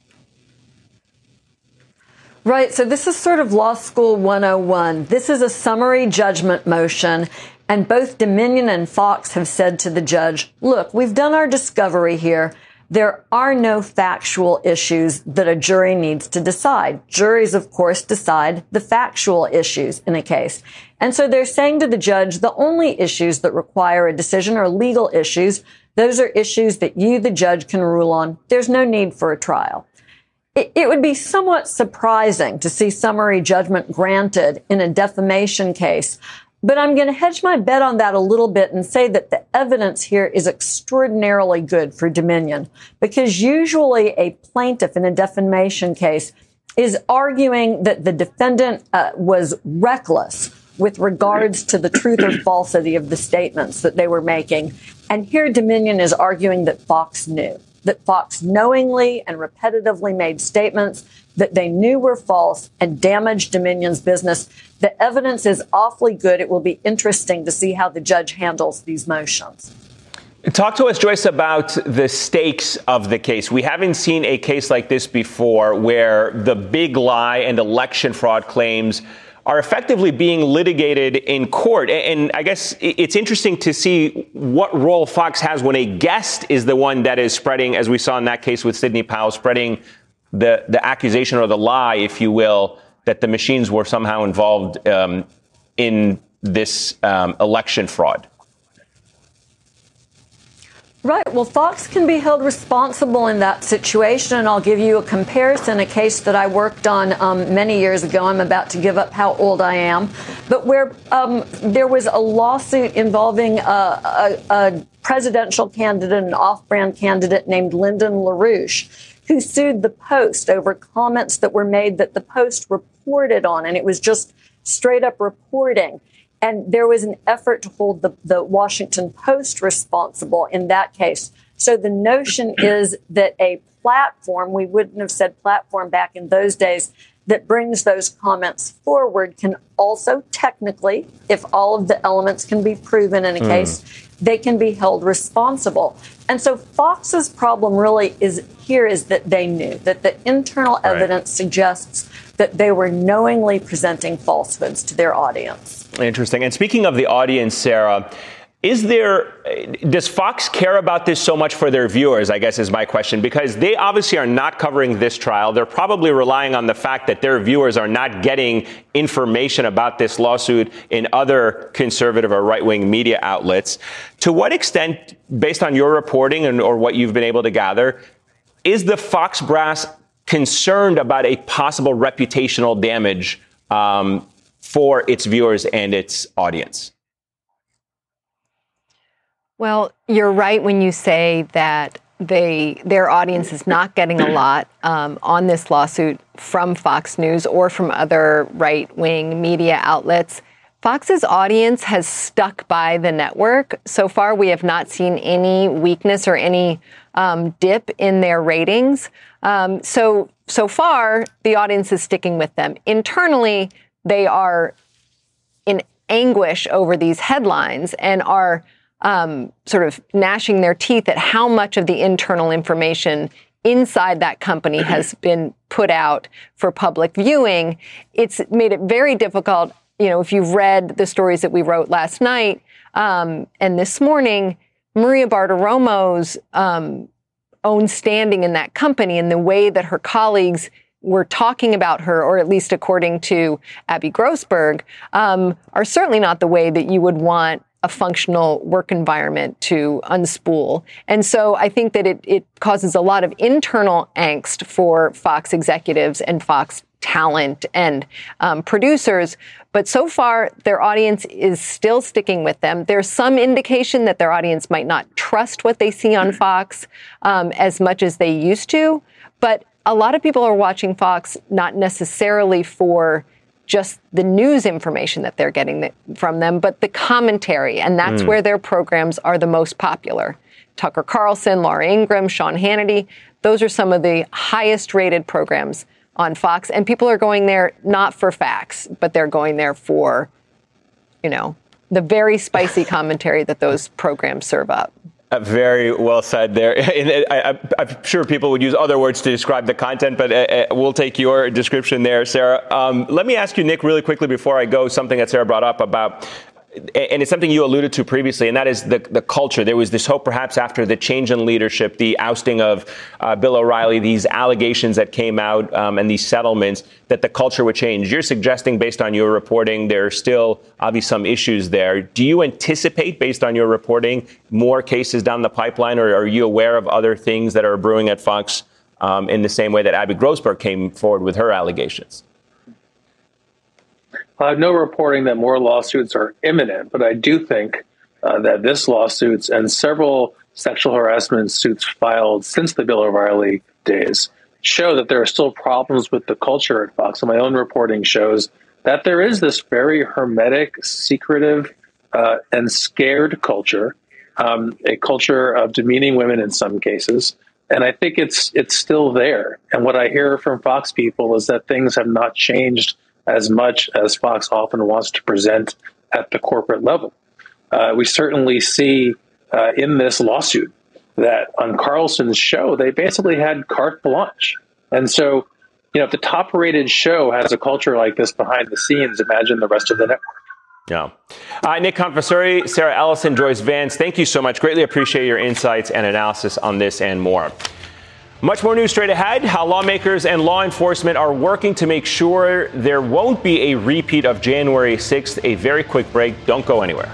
Right. So this is sort of law school 101. This is a summary judgment motion. And both Dominion and Fox have said to the judge, look, we've done our discovery here. There are no factual issues that a jury needs to decide. Juries, of course, decide the factual issues in a case. And so they're saying to the judge, the only issues that require a decision are legal issues. Those are issues that you, the judge, can rule on. There's no need for a trial. It would be somewhat surprising to see summary judgment granted in a defamation case. But I'm going to hedge my bet on that a little bit and say that the evidence here is extraordinarily good for Dominion, because usually a plaintiff in a defamation case is arguing that the defendant was reckless with regards to the truth or falsity of the statements that they were making. And here Dominion is arguing that Fox knew, that Fox knowingly and repetitively made statements that they knew were false and damaged Dominion's business. The evidence is awfully good. It will be interesting to see how the judge handles these motions. Talk to us, Joyce, about the stakes of the case. We haven't seen a case like this before where the big lie and election fraud claims are effectively being litigated in court. And I guess it's interesting to see what role Fox has when a guest is the one that is spreading, as we saw in that case with Sidney Powell, spreading the accusation or the lie, if you will, that the machines were somehow involved in this election fraud. Right. Well, Fox can be held responsible in that situation. And I'll give you a comparison, a case that I worked on many years ago. I'm about to give up how old I am. But where there was a lawsuit involving a presidential candidate, an off-brand candidate named Lyndon LaRouche, who sued the Post over comments that were made that the Post reported on. And it was just straight up reporting. And there was an effort to hold the Washington Post responsible in that case. So the notion is that a platform, we wouldn't have said platform back in those days, that brings those comments forward can also technically, if all of the elements can be proven in a case, they can be held responsible. And so Fox's problem really is that they knew, that the internal evidence suggests that they were knowingly presenting falsehoods to their audience. Interesting. And speaking of the audience, Sarah, does Fox care about this so much for their viewers, I guess is my question, because they obviously are not covering this trial. They're probably relying on the fact that their viewers are not getting information about this lawsuit in other conservative or right-wing media outlets. To what extent, based on your reporting or what you've been able to gather, is the Fox brass concerned about a possible reputational damage for its viewers and its audience? Well, you're right when you say that their audience is not getting a lot on this lawsuit from Fox News or from other right-wing media outlets. Fox's audience has stuck by the network. So far, we have not seen any weakness or any dip in their ratings. So far, the audience is sticking with them. Internally, they are in anguish over these headlines and are sort of gnashing their teeth at how much of the internal information inside that company has been put out for public viewing. It's made it very difficult. You know, if you've read the stories that we wrote last night and this morning, Maria Bartiromo's own standing in that company and the way that her colleagues were talking about her, or at least according to Abby Grossberg, are certainly not the way that you would want a functional work environment to unspool. And so I think that it causes a lot of internal angst for Fox executives and Fox talent and producers. But so far, their audience is still sticking with them. There's some indication that their audience might not trust what they see on Fox as much as they used to. But a lot of people are watching Fox not necessarily for just the news information that they're getting from them, but the commentary. And that's where their programs are the most popular. Tucker Carlson, Laura Ingraham, Sean Hannity, those are some of the highest rated programs on Fox. And people are going there not for facts, but they're going there for, the very spicy commentary that those programs serve up. Very well said there. I'm sure people would use other words to describe the content, but we'll take your description there, Sarah. Let me ask you, Nick, really quickly before I go, something that Sarah brought up about, and it's something you alluded to previously, and that is the culture. There was this hope perhaps after the change in leadership, the ousting of Bill O'Reilly, these allegations that came out and these settlements, that the culture would change. You're suggesting, based on your reporting, there are still obviously some issues there. Do you anticipate, based on your reporting, more cases down the pipeline, or are you aware of other things that are brewing at Fox in the same way that Abby Grossberg came forward with her allegations? I have no reporting that more lawsuits are imminent, but I do think that this lawsuits and several sexual harassment suits filed since the Bill O'Reilly days show that there are still problems with the culture at Fox. And my own reporting shows that there is this very hermetic, secretive, and scared culture, a culture of demeaning women in some cases. And I think it's still there. And what I hear from Fox people is that things have not changed as much as Fox often wants to present at the corporate level. We certainly see in this lawsuit that on Carlson's show, they basically had carte blanche. And so, if the top-rated show has a culture like this behind the scenes, imagine the rest of the network. Yeah. Nick Confessori, Sarah Ellison, Joyce Vance, thank you so much. Greatly appreciate your insights and analysis on this and more. Much more news straight ahead, how lawmakers and law enforcement are working to make sure there won't be a repeat of January 6th. A very quick break. Don't go anywhere.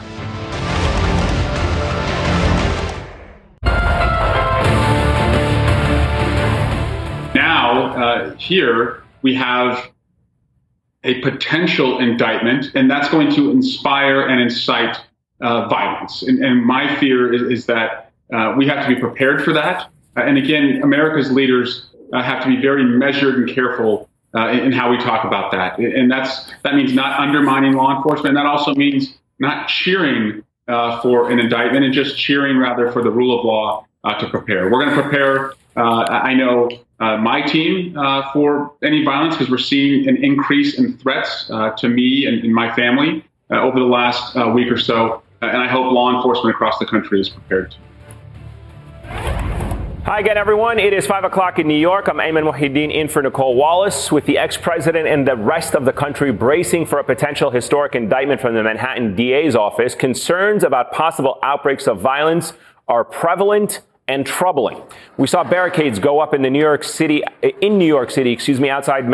Now, here we have a potential indictment, and that's going to inspire and incite violence. And my fear is that we have to be prepared for that. And again, America's leaders have to be very measured and careful in how we talk about that. And that means not undermining law enforcement. That also means not cheering for an indictment and just cheering rather for the rule of law to prepare. We're going to prepare, I know, my team for any violence, because we're seeing an increase in threats to me and my family over the last week or so. And I hope law enforcement across the country is prepared too. Hi again, everyone. It is 5 o'clock in New York. I'm Ayman Mohyeldin in for Nicole Wallace. With the ex-president and the rest of the country bracing for a potential historic indictment from the Manhattan DA's office, concerns about possible outbreaks of violence are prevalent and troubling. We saw barricades go up in New York City, outside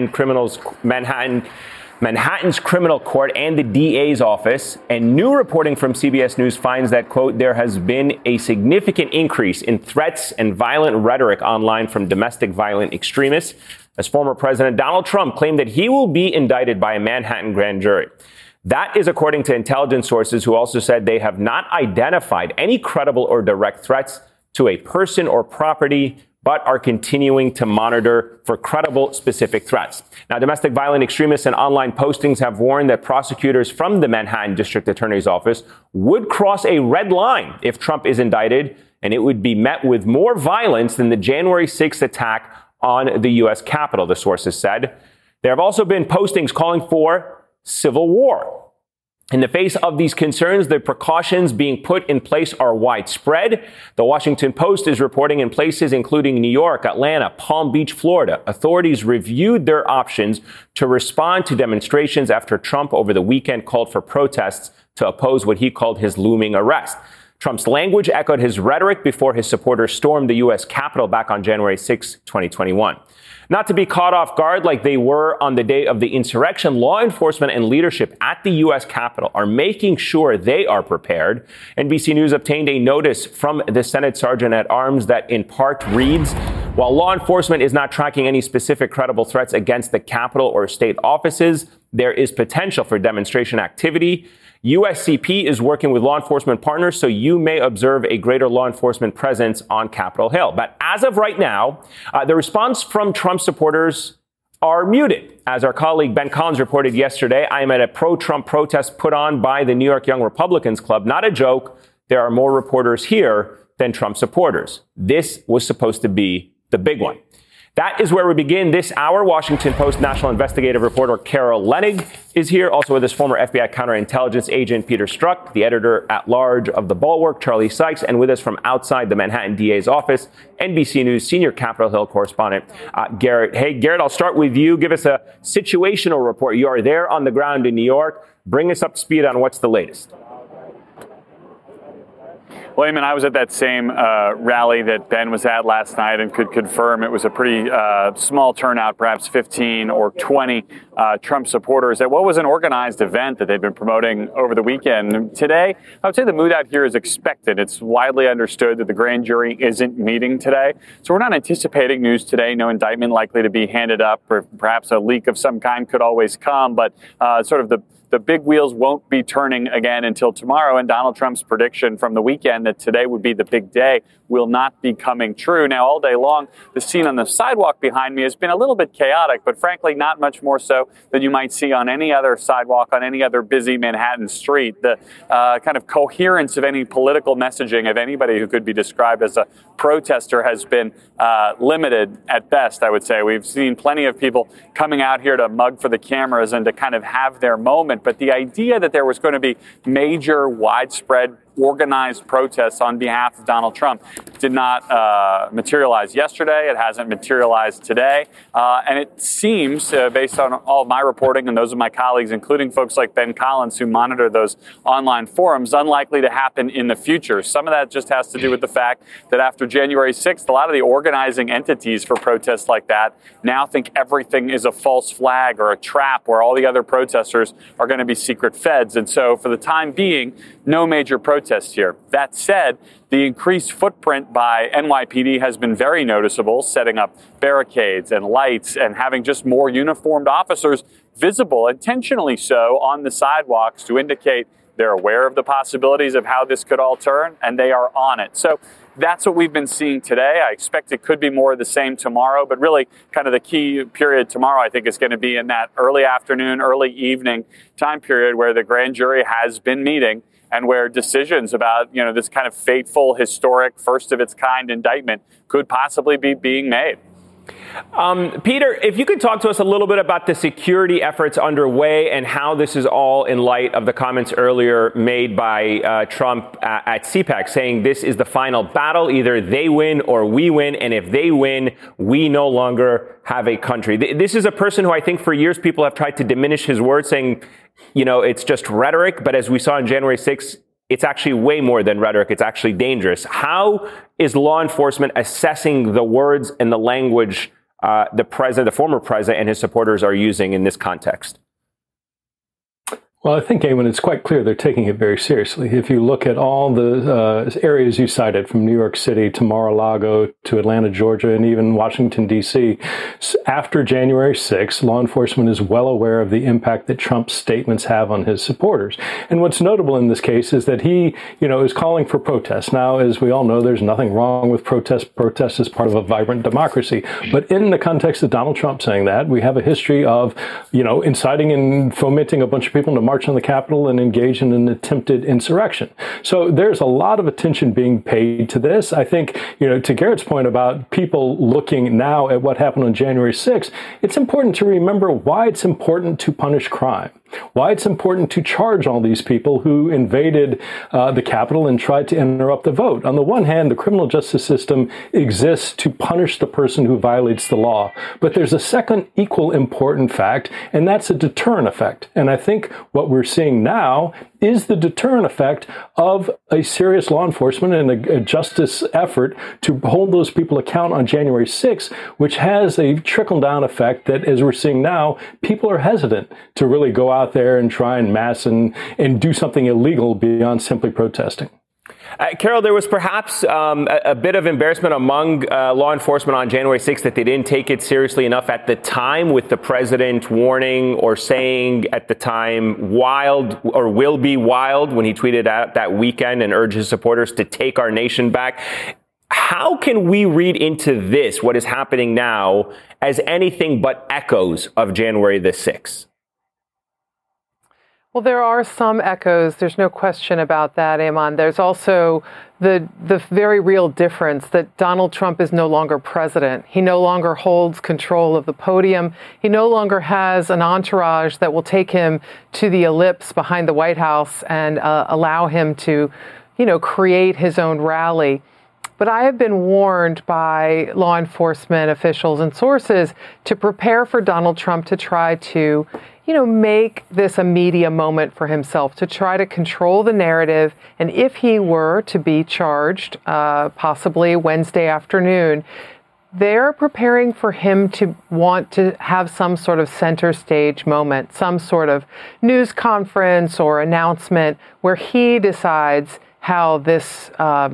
Manhattan's criminal court and the DA's office. And new reporting from CBS News finds that, quote, there has been a significant increase in threats and violent rhetoric online from domestic violent extremists, as former President Donald Trump claimed that he will be indicted by a Manhattan grand jury. That is according to intelligence sources who also said they have not identified any credible or direct threats to a person or property, but are continuing to monitor for credible specific threats. Now, domestic violent extremists and online postings have warned that prosecutors from the Manhattan District Attorney's Office would cross a red line if Trump is indicted, and it would be met with more violence than the January 6th attack on the U.S. Capitol, the sources said. There have also been postings calling for civil war. In the face of these concerns, the precautions being put in place are widespread. The Washington Post is reporting in places including New York, Atlanta, Palm Beach, Florida, authorities reviewed their options to respond to demonstrations after Trump over the weekend called for protests to oppose what he called his looming arrest. Trump's language echoed his rhetoric before his supporters stormed the U.S. Capitol back on January 6, 2021. Not to be caught off guard like they were on the day of the insurrection, law enforcement and leadership at the U.S. Capitol are making sure they are prepared. NBC News obtained a notice from the Senate Sergeant at Arms that in part reads, while law enforcement is not tracking any specific credible threats against the Capitol or state offices, there is potential for demonstration activity. USCP is working with law enforcement partners, so you may observe a greater law enforcement presence on Capitol Hill. But as of right now, the response from Trump supporters are muted. As our colleague Ben Collins reported yesterday, I am at a pro-Trump protest put on by the New York Young Republicans Club. Not a joke. There are more reporters here than Trump supporters. This was supposed to be the big one. That is where we begin this hour. Washington Post national investigative reporter Carol Leonnig is here. Also with us, former FBI counterintelligence agent Peter Strzok, the editor-at-large of The Bulwark, Charlie Sykes, and with us from outside the Manhattan DA's office, NBC News senior Capitol Hill correspondent Garrett. Hey, Garrett, I'll start with you. Give us a situational report. You are there on the ground in New York. Bring us up to speed on what's the latest. Well, Eamon, I was at that same rally that Ben was at last night and could confirm it was a pretty small turnout, perhaps 15 or 20 Trump supporters at what was an organized event that they've been promoting over the weekend. Today, I would say the mood out here is expected. It's widely understood that the grand jury isn't meeting today. So we're not anticipating news today. No indictment likely to be handed up, or perhaps a leak of some kind could always come. But sort of the big wheels won't be turning again until tomorrow, and Donald Trump's prediction from the weekend that today would be the big day will not be coming true. Now, all day long, the scene on the sidewalk behind me has been a little bit chaotic, but frankly, not much more so than you might see on any other sidewalk, on any other busy Manhattan street. The kind of coherence of any political messaging of anybody who could be described as a protester has been limited at best, I would say. We've seen plenty of people coming out here to mug for the cameras and to kind of have their moment. But the idea that there was going to be major, widespread, organized protests on behalf of Donald Trump did not materialize yesterday. It hasn't materialized today. And it seems, based on all of my reporting and those of my colleagues, including folks like Ben Collins, who monitor those online forums, unlikely to happen in the future. Some of that just has to do with the fact that after January 6th, a lot of the organizing entities for protests like that now think everything is a false flag or a trap where all the other protesters are going to be secret feds. And so for the time being, no major protests here. That said, the increased footprint by NYPD has been very noticeable, setting up barricades and lights and having just more uniformed officers visible, intentionally so, on the sidewalks to indicate they're aware of the possibilities of how this could all turn, and they are on it. So that's what we've been seeing today. I expect it could be more of the same tomorrow, but really kind of the key period tomorrow, I think, is going to be in that early afternoon, early evening time period where the grand jury has been meeting and where decisions about, this kind of fateful, historic, first of its kind indictment could possibly be being made. Peter, if you could talk to us a little bit about the security efforts underway and how this is all in light of the comments earlier made by Trump at CPAC, saying this is the final battle. Either they win or we win. And if they win, we no longer have a country. This is a person who I think for years people have tried to diminish his words, saying, it's just rhetoric. But as we saw on January 6th, it's actually way more than rhetoric. It's actually dangerous. How is law enforcement assessing the words and the language the former president and his supporters are using in this context? Well, I think, Eamon, it's quite clear they're taking it very seriously. If you look at all the areas you cited, from New York City to Mar-a-Lago to Atlanta, Georgia, and even Washington, D.C., after January 6th, law enforcement is well aware of the impact that Trump's statements have on his supporters. And what's notable in this case is that he, is calling for protests. Now, as we all know, there's nothing wrong with protest. Protest is part of a vibrant democracy. But in the context of Donald Trump saying that, we have a history of, inciting and fomenting a bunch of people to march on the Capitol and engage in an attempted insurrection. So there's a lot of attention being paid to this. I think, to Garrett's point about people looking now at what happened on January 6th, it's important to remember why it's important to punish crime. Why it's important to charge all these people who invaded the Capitol and tried to interrupt the vote. On the one hand, the criminal justice system exists to punish the person who violates the law. But there's a second equal important fact, and that's a deterrent effect. And I think what we're seeing now is the deterrent effect of a serious law enforcement and a justice effort to hold those people account on January 6th, which has a trickle-down effect that, as we're seeing now, people are hesitant to really go out there and try and mass and do something illegal beyond simply protesting. Carol, there was perhaps a bit of embarrassment among law enforcement on January 6th that they didn't take it seriously enough at the time, with the president warning or saying at the time wild or will be wild when he tweeted out that weekend and urged his supporters to take our nation back. How can we read into this, what is happening now, as anything but echoes of January the 6th? Well, there are some echoes. There's no question about that, Eamon. There's also the very real difference that Donald Trump is no longer president. He no longer holds control of the podium. He no longer has an entourage that will take him to the ellipse behind the White House and allow him to, create his own rally. But I have been warned by law enforcement officials and sources to prepare for Donald Trump to try to make this a media moment for himself, to try to control the narrative. And if he were to be charged, possibly Wednesday afternoon, they're preparing for him to want to have some sort of center stage moment, some sort of news conference or announcement where he decides how this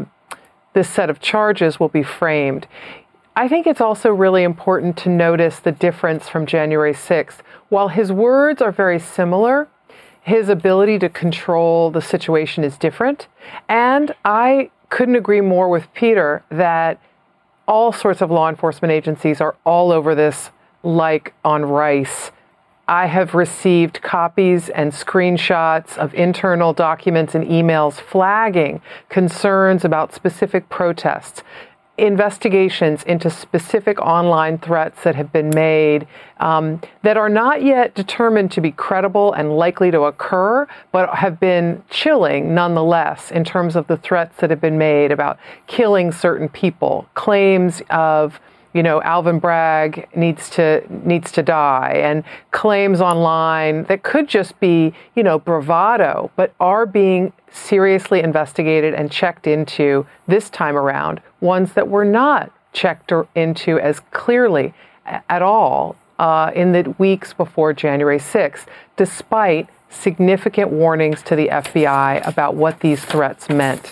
set of charges will be framed. I think it's also really important to notice the difference from January 6th. While his words are very similar, his ability to control the situation is different. And I couldn't agree more with Peter that all sorts of law enforcement agencies are all over this like on rice. I have received copies and screenshots of internal documents and emails flagging concerns about specific protests, investigations into specific online threats that have been made that are not yet determined to be credible and likely to occur, but have been chilling nonetheless in terms of the threats that have been made about killing certain people, claims of Alvin Bragg needs to die, and claims online that could just be, bravado, but are being seriously investigated and checked into this time around, ones that were not checked into as clearly at all in the weeks before January 6th, despite significant warnings to the FBI about what these threats meant.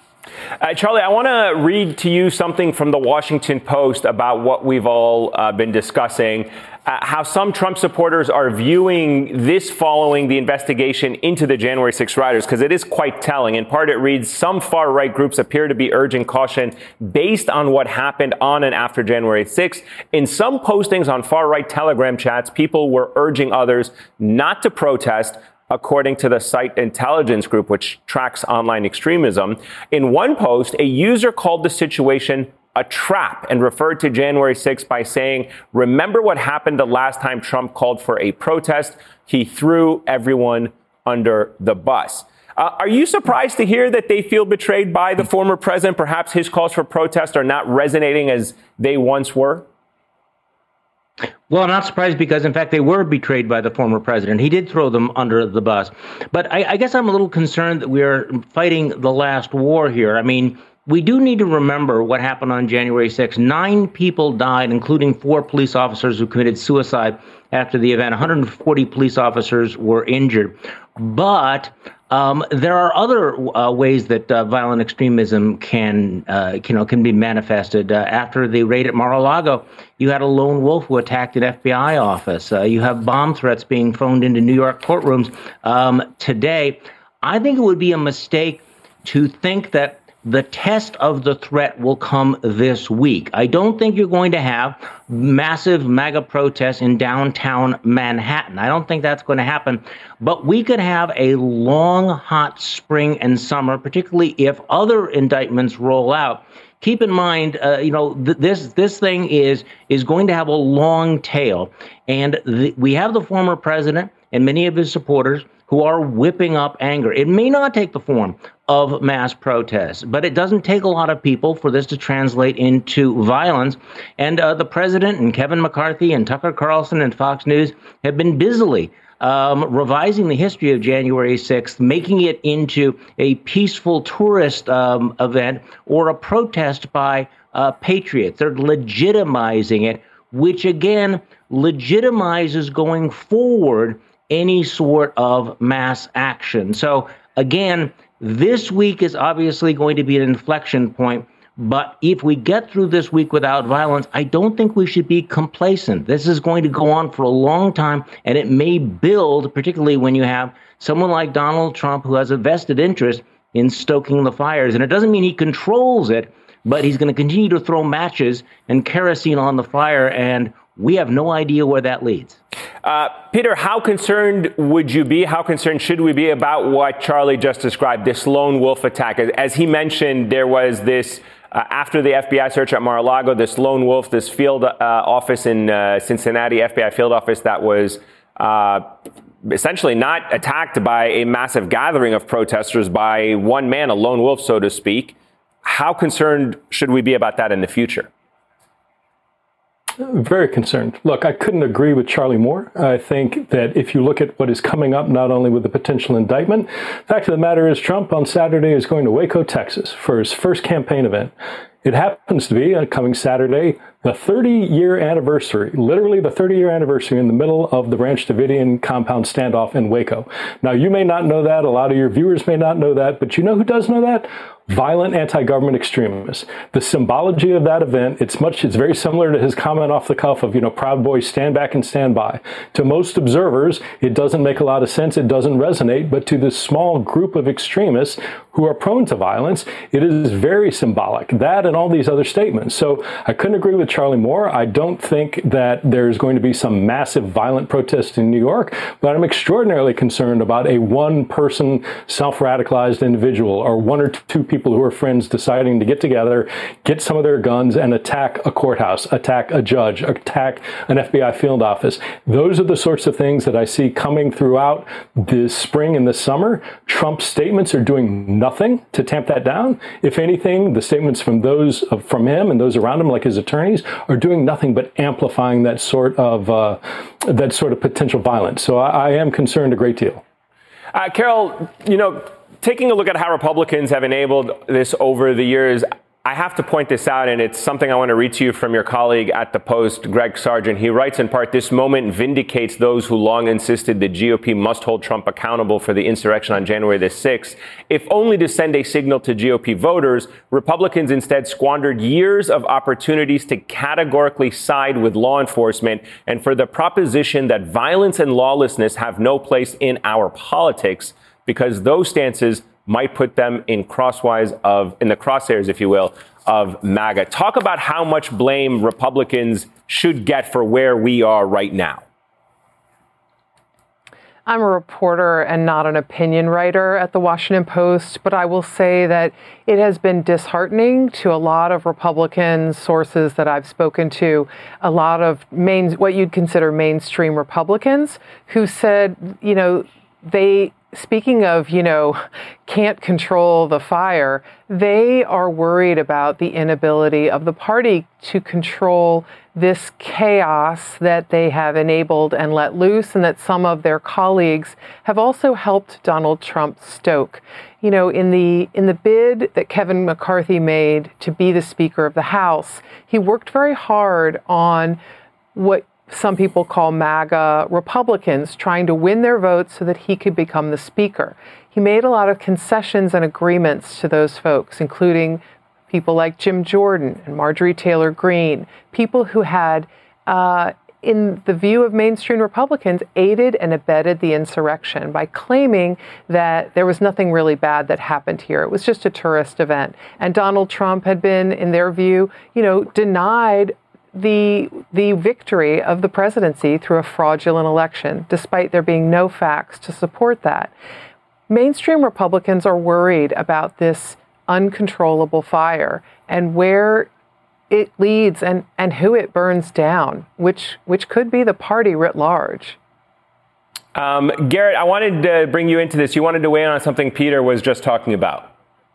Charlie, I want to read to you something from the Washington Post about what we've all been discussing, how some Trump supporters are viewing this following the investigation into the January 6 rioters, because it is quite telling. In part, it reads, some far-right groups appear to be urging caution based on what happened on and after January 6. In some postings on far-right Telegram chats, people were urging others not to protest, according to the Site Intelligence Group, which tracks online extremism. In one post, a user called the situation a trap and referred to January 6th by saying, remember what happened the last time Trump called for a protest? He threw everyone under the bus. Are you surprised to hear that they feel betrayed by the former president? Perhaps his calls for protest are not resonating as they once were? Well, I'm not surprised because, in fact, they were betrayed by the former president. He did throw them under the bus. But I guess I'm a little concerned that we're fighting the last war here. I mean, we do need to remember what happened on January 6th. 9 people died, including 4 police officers who committed suicide after the event. 140 police officers were injured. But there are other ways that violent extremism can be manifested. After the raid at Mar-a-Lago, you had a lone wolf who attacked an FBI office. You have bomb threats being phoned into New York courtrooms today. I think it would be a mistake to think that the test of the threat will come this week. I don't think you're going to have massive MAGA protests in downtown Manhattan. I don't think that's going to happen. But we could have a long, hot spring and summer, particularly if other indictments roll out. Keep in mind, this thing is going to have a long tail. And we have the former president and many of his supporters who are whipping up anger. It may not take the form of mass protests, but it doesn't take a lot of people for this to translate into violence. And the president and Kevin McCarthy and Tucker Carlson and Fox News have been busily revising the history of January 6th, making it into a peaceful tourist event or a protest by patriots. They're legitimizing it, which again legitimizes going forward any sort of mass action. So again, this week is obviously going to be an inflection point. But if we get through this week without violence, I don't think we should be complacent. This is going to go on for a long time, and it may build, particularly when you have someone like Donald Trump who has a vested interest in stoking the fires. And it doesn't mean he controls it, but he's going to continue to throw matches and kerosene on the fire, and we have no idea where that leads. Peter, how concerned would you be? How concerned should we be about what Charlie just described, this lone wolf attack? As he mentioned, there was this, after the FBI search at Mar-a-Lago, this lone wolf, this field office in Cincinnati, FBI field office that was essentially not attacked by a massive gathering of protesters, by one man, a lone wolf, so to speak. How concerned should we be about that in the future? Very concerned. Look, I couldn't agree with Charlie more. I think that if you look at what is coming up, not only with the potential indictment, the fact of the matter is Trump on Saturday is going to Waco, Texas for his first campaign event. It happens to be, coming Saturday, the 30-year anniversary, literally the 30-year anniversary in the middle of the Branch Davidian compound standoff in Waco. Now, you may not know that. A lot of your viewers may not know that. But you know who does know that? Violent anti-government extremists. The symbology of that event, it's very similar to his comment off the cuff of, Proud Boys stand back and stand by. To most observers, it doesn't make a lot of sense. It doesn't resonate. But to this small group of extremists who are prone to violence, it is very symbolic. That and all these other statements. So I couldn't agree with Charlie more. I don't think that there's going to be some massive violent protest in New York, but I'm extraordinarily concerned about a one-person self-radicalized individual or one or two people who are friends deciding to get together, get some of their guns, and attack a courthouse, attack a judge, attack an FBI field office. Those are the sorts of things that I see coming throughout this spring and this summer. Trump's statements are doing nothing to tamp that down. If anything, the statements from him and those around him, like his attorneys, are doing nothing but amplifying that sort of potential violence. So I am concerned a great deal. Carol, taking a look at how Republicans have enabled this over the years, I have to point this out, and it's something I want to read to you from your colleague at The Post, Greg Sargent. He writes in part, "This moment vindicates those who long insisted the GOP must hold Trump accountable for the insurrection on January the 6th. If only to send a signal to GOP voters, Republicans instead squandered years of opportunities to categorically side with law enforcement and for the proposition that violence and lawlessness have no place in our politics, because those stances might put them in the crosshairs, if you will, of MAGA." Talk about how much blame Republicans should get for where we are right now. I'm a reporter and not an opinion writer at the Washington Post, but I will say that it has been disheartening to a lot of Republican sources that I've spoken to, a lot of what you'd consider mainstream Republicans who said, speaking of, can't control the fire, they are worried about the inability of the party to control this chaos that they have enabled and let loose, and that some of their colleagues have also helped Donald Trump stoke. In the bid that Kevin McCarthy made to be the Speaker of the House, he worked very hard on what some people call MAGA Republicans, trying to win their votes so that he could become the Speaker. He made a lot of concessions and agreements to those folks, including people like Jim Jordan and Marjorie Taylor Greene, people who had, in the view of mainstream Republicans, aided and abetted the insurrection by claiming that there was nothing really bad that happened here. It was just a tourist event. And Donald Trump had been, in their view, denied the victory of the presidency through a fraudulent election, despite there being no facts to support that. Mainstream Republicans are worried about this uncontrollable fire and where it leads and who it burns down, which could be the party writ large. Garrett, I wanted to bring you into this. You wanted to weigh in on something Peter was just talking about.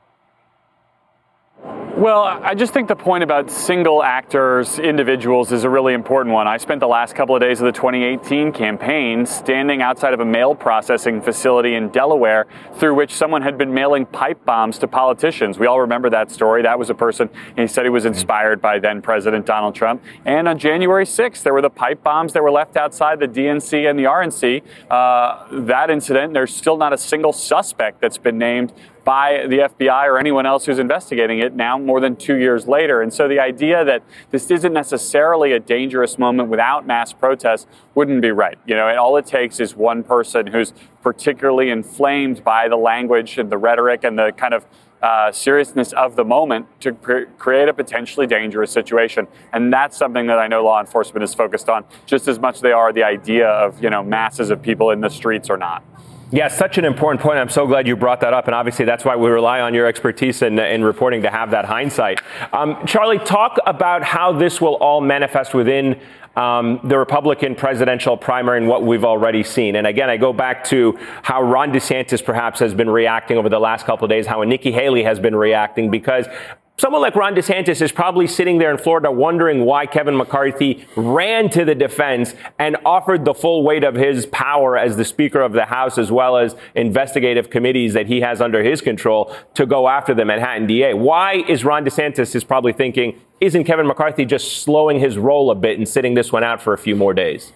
Well, I just think the point about single actors, individuals, is a really important one. I spent the last couple of days of the 2018 campaign standing outside of a mail processing facility in Delaware through which someone had been mailing pipe bombs to politicians. We all remember that story. That was a person, and he said he was inspired by then President Donald Trump. And on January 6th, there were the pipe bombs that were left outside the DNC and the RNC. That incident, there's still not a single suspect that's been named by the FBI or anyone else who's investigating it now more than 2 years later. And so the idea that this isn't necessarily a dangerous moment without mass protests wouldn't be right. You know, all it takes is one person who's particularly inflamed by the language and the rhetoric and the kind of seriousness of the moment to create a potentially dangerous situation. And that's something that I know law enforcement is focused on just as much as they are the idea of, you know, masses of people in the streets or not. Yeah, such an important point. I'm so glad you brought that up. And obviously, that's why we rely on your expertise in reporting to have that hindsight. Charlie, talk about how this will all manifest within the Republican presidential primary and what we've already seen. And again, I go back to how Ron DeSantis perhaps has been reacting over the last couple of days, how Nikki Haley has been reacting, because someone like Ron DeSantis is probably sitting there in Florida wondering why Kevin McCarthy ran to the defense and offered the full weight of his power as the Speaker of the House, as well as investigative committees that he has under his control, to go after the Manhattan DA. Why is Ron DeSantis is probably thinking, isn't Kevin McCarthy just slowing his roll a bit and sitting this one out for a few more days?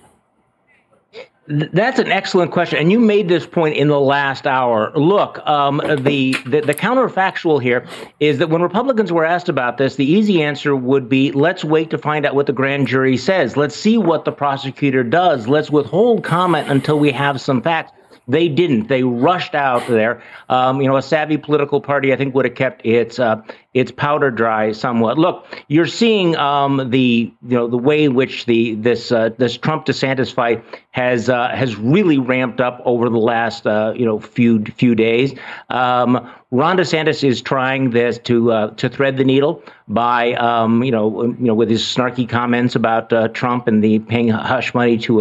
That's an excellent question, and you made this point in the last hour. Look, the counterfactual here is that when Republicans were asked about this, the easy answer would be, let's wait to find out what the grand jury says. Let's see what the prosecutor does. Let's withhold comment until we have some facts. They didn't. They rushed out there. A savvy political party, I think, would have kept its powder dry somewhat. Look, you're seeing the way in which this Trump DeSantis fight has really ramped up over the last few days. Ron DeSantis is trying this to thread the needle by with his snarky comments about Trump and the paying hush money to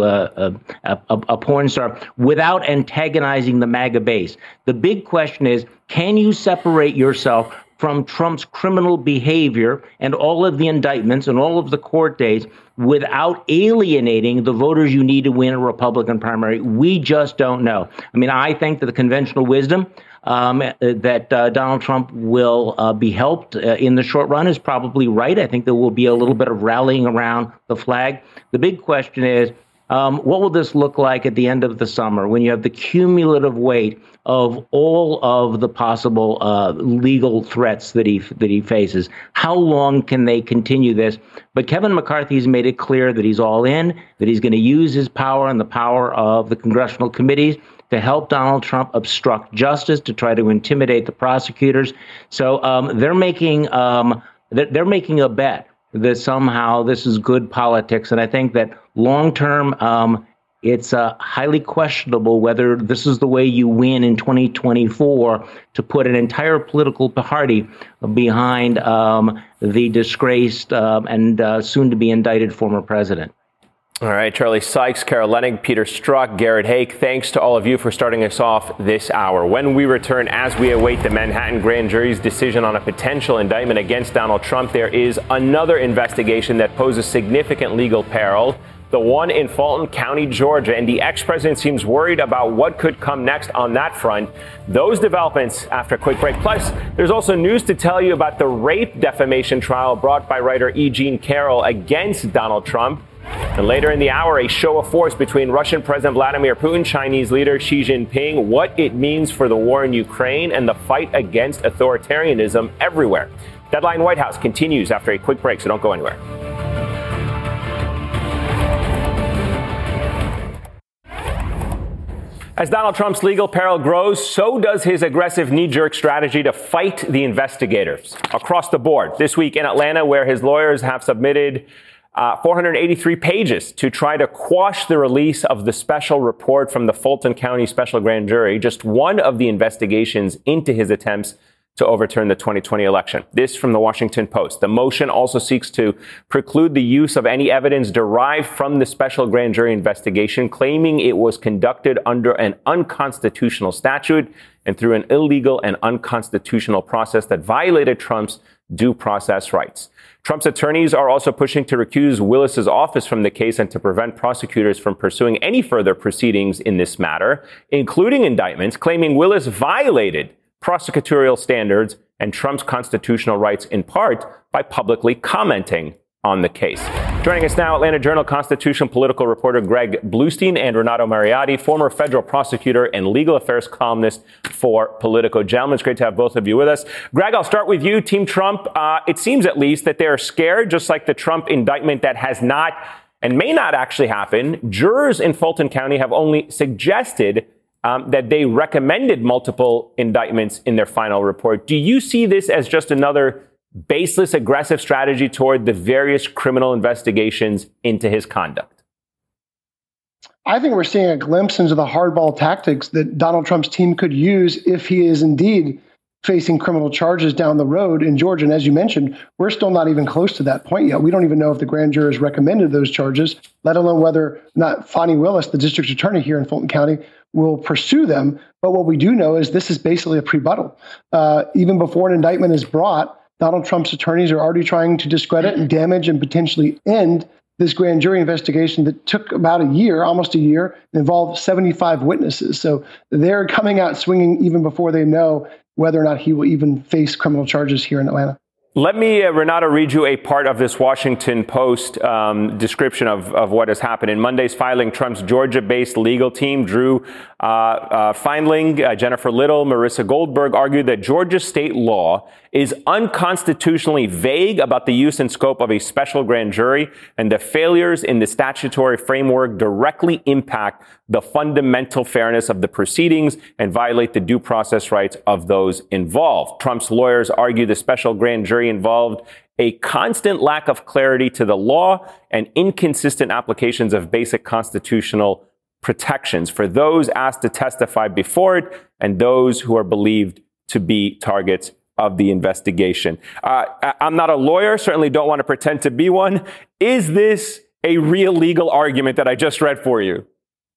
a porn star without antagonizing the MAGA base. The big question is, can you separate yourself from Trump's criminal behavior and all of the indictments and all of the court dates without alienating the voters you need to win a Republican primary? We just don't know. I mean, I think that the conventional wisdom that Donald Trump will be helped in the short run is probably right. I think there will be a little bit of rallying around the flag. The big question is, what will this look like at the end of the summer when you have the cumulative weight of all of the possible legal threats that he faces? How long can they continue this? But Kevin McCarthy's made it clear that he's all in, that he's going to use his power and the power of the congressional committees to help Donald Trump obstruct justice, to try to intimidate the prosecutors. So they're making a bet that somehow this is good politics. And I think that long term, it's highly questionable whether this is the way you win in 2024, to put an entire political party behind the disgraced and soon to be indicted former president. All right, Charlie Sykes, Carol Leonnig, Peter Strzok, Garrett Haake, thanks to all of you for starting us off this hour. When we return, as we await the Manhattan grand jury's decision on a potential indictment against Donald Trump, there is another investigation that poses significant legal peril, the one in Fulton County, Georgia, and the ex-president seems worried about what could come next on that front. Those developments after a quick break. Plus, there's also news to tell you about the rape defamation trial brought by writer E. Jean Carroll against Donald Trump. And later in the hour, a show of force between Russian President Vladimir Putin, Chinese leader Xi Jinping, what it means for the war in Ukraine, and the fight against authoritarianism everywhere. Deadline White House continues after a quick break, so don't go anywhere. As Donald Trump's legal peril grows, so does his aggressive knee-jerk strategy to fight the investigators across the board. This week in Atlanta, where his lawyers have submitted 483 pages to try to quash the release of the special report from the Fulton County Special Grand Jury, just one of the investigations into his attempts to overturn the 2020 election. This from the Washington Post. The motion also seeks to preclude the use of any evidence derived from the special grand jury investigation, claiming it was conducted under an unconstitutional statute and through an illegal and unconstitutional process that violated Trump's due process rights. Trump's attorneys are also pushing to recuse Willis's office from the case and to prevent prosecutors from pursuing any further proceedings in this matter, including indictments claiming Willis violated prosecutorial standards and Trump's constitutional rights in part by publicly commenting on the case. Joining us now, Atlanta Journal constitutional political reporter Greg Bluestein and Renato Mariotti, former federal prosecutor and legal affairs columnist for Politico. Gentlemen, it's great to have both of you with us. Greg, I'll start with you. Team Trump, it seems at least that they're scared, just like the Trump indictment that has not and may not actually happen. Jurors in Fulton County have only suggested that they recommended multiple indictments in their final report. Do you see this as just another baseless, aggressive strategy toward the various criminal investigations into his conduct? I think we're seeing a glimpse into the hardball tactics that Donald Trump's team could use if he is indeed facing criminal charges down the road in Georgia. And as you mentioned, we're still not even close to that point yet. We don't even know if the grand jurors recommended those charges, let alone whether not Fani Willis, the district attorney here in Fulton County, will pursue them. But what we do know is this is basically a prebuttal. Even before an indictment is brought, Donald Trump's attorneys are already trying to discredit and damage and potentially end this grand jury investigation that took about a year, almost a year, and involved 75 witnesses. So they're coming out swinging even before they know whether or not he will even face criminal charges here in Atlanta. Let me, Renato, read you a part of this Washington Post description of what has happened. In Monday's filing, Trump's Georgia-based legal team, Drew Feinling, Jennifer Little, Marissa Goldberg, argued that Georgia state law is unconstitutionally vague about the use and scope of a special grand jury, and the failures in the statutory framework directly impact the fundamental fairness of the proceedings and violate the due process rights of those involved. Trump's lawyers argue the special grand jury involved a constant lack of clarity to the law and inconsistent applications of basic constitutional protections for those asked to testify before it and those who are believed to be targets of the investigation. I'm not a lawyer, certainly don't want to pretend to be one. Is this a real legal argument that I just read for you?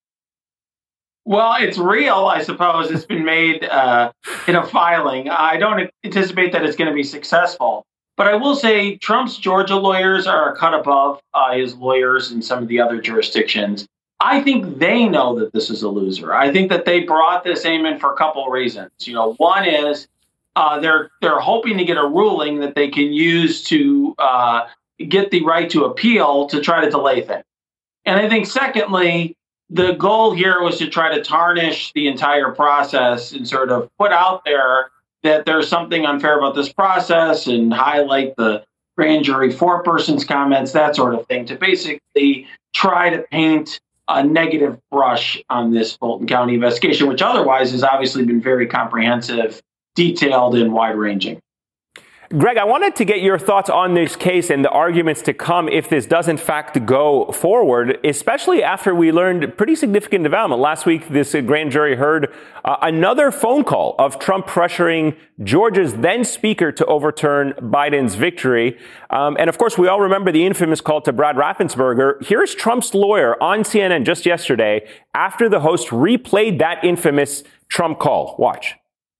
Well, it's real, I suppose. It's been made in a filing. I don't anticipate that it's going to be successful. But I will say Trump's Georgia lawyers are a cut above his lawyers in some of the other jurisdictions. I think they know that this is a loser. I think that they brought this aim in for a couple of reasons. One is they're hoping to get a ruling that they can use to get the right to appeal to try to delay things. And I think, secondly, the goal here was to try to tarnish the entire process and sort of put out there that there's something unfair about this process and highlight the grand jury foreperson's comments, that sort of thing, to basically try to paint a negative brush on this Fulton County investigation, which otherwise has obviously been very comprehensive, detailed, and wide-ranging. Greg, I wanted to get your thoughts on this case and the arguments to come if this does in fact go forward, especially after we learned pretty significant development. Last week, this grand jury heard another phone call of Trump pressuring Georgia's then speaker to overturn Biden's victory. And of course, we all remember the infamous call to Brad Raffensperger. Here's Trump's lawyer on CNN just yesterday after the host replayed that infamous Trump call. Watch.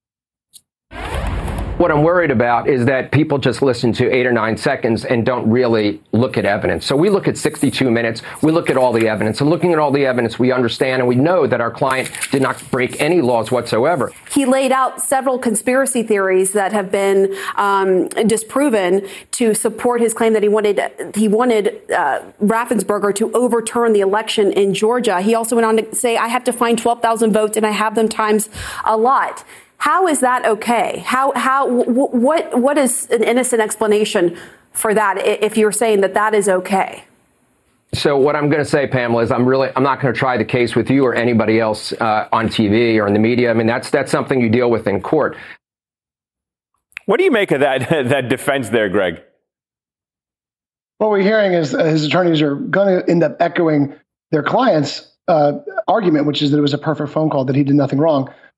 What I'm worried about is that people just listen to 8 or 9 seconds and don't really look at evidence. So we look at 62 minutes. We look at all the evidence. And looking at all the evidence, we understand and we know that our client did not break any laws whatsoever. He laid out several conspiracy theories that have been disproven to support his claim that he wanted Raffensperger to overturn the election in Georgia. He also went on to say, I have to find 12,000 votes and I have them times a lot. How is that okay? What is an innocent explanation for that if you're saying that that is okay? So what I'm going to say, Pamela, is I'm not going to try the case with you or anybody else on TV or in the media. I mean, that's something you deal with in court. What do you make of that defense there, Greg? What we're hearing is his attorneys are going to end up echoing their client's argument, which is that it was a perfect phone call, that he did nothing wrong.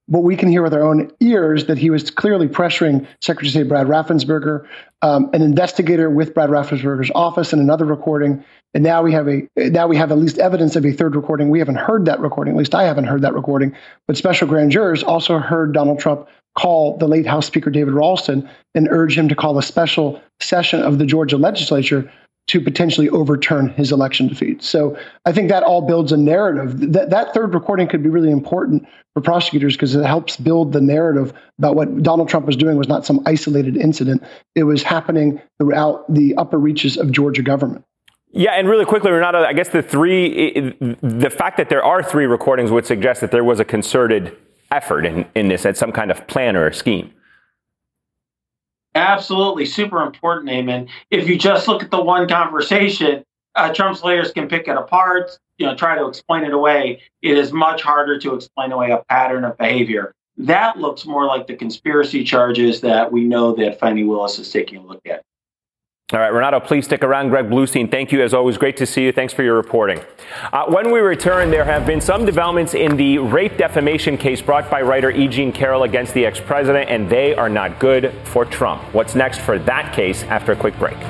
but we can hear with our own ears that he was clearly pressuring Secretary of State Brad Raffensperger, an investigator with Brad Raffensperger's office, in another recording. And now we have at least evidence of a third recording. We haven't heard that recording. At least I haven't heard that recording. But special grand jurors also heard Donald Trump call the late House Speaker David Ralston and urge him to call a special session of the Georgia legislature to potentially overturn his election defeat. So I think that all builds a narrative. That third recording could be really important for prosecutors because it helps build the narrative about what Donald Trump was doing was not some isolated incident. It was happening throughout the upper reaches of Georgia government. Yeah, and really quickly, Renato, I guess the fact that there are 3 recordings would suggest that there was a concerted effort in this, at some kind of plan or scheme. Absolutely. Super important, Eamon. If you just look at the one conversation, Trump's lawyers can pick it apart, try to explain it away. It is much harder to explain away a pattern of behavior. That looks more like the conspiracy charges that we know that Fani Willis is taking a look at. All right, Renato, please stick around. Greg Bluestein, thank you. As always, great to see you. Thanks for your reporting. When we return, there have been some developments in the rape defamation case brought by writer E. Jean Carroll against the ex-president, and they are not good for Trump. What's next for that case after a quick break?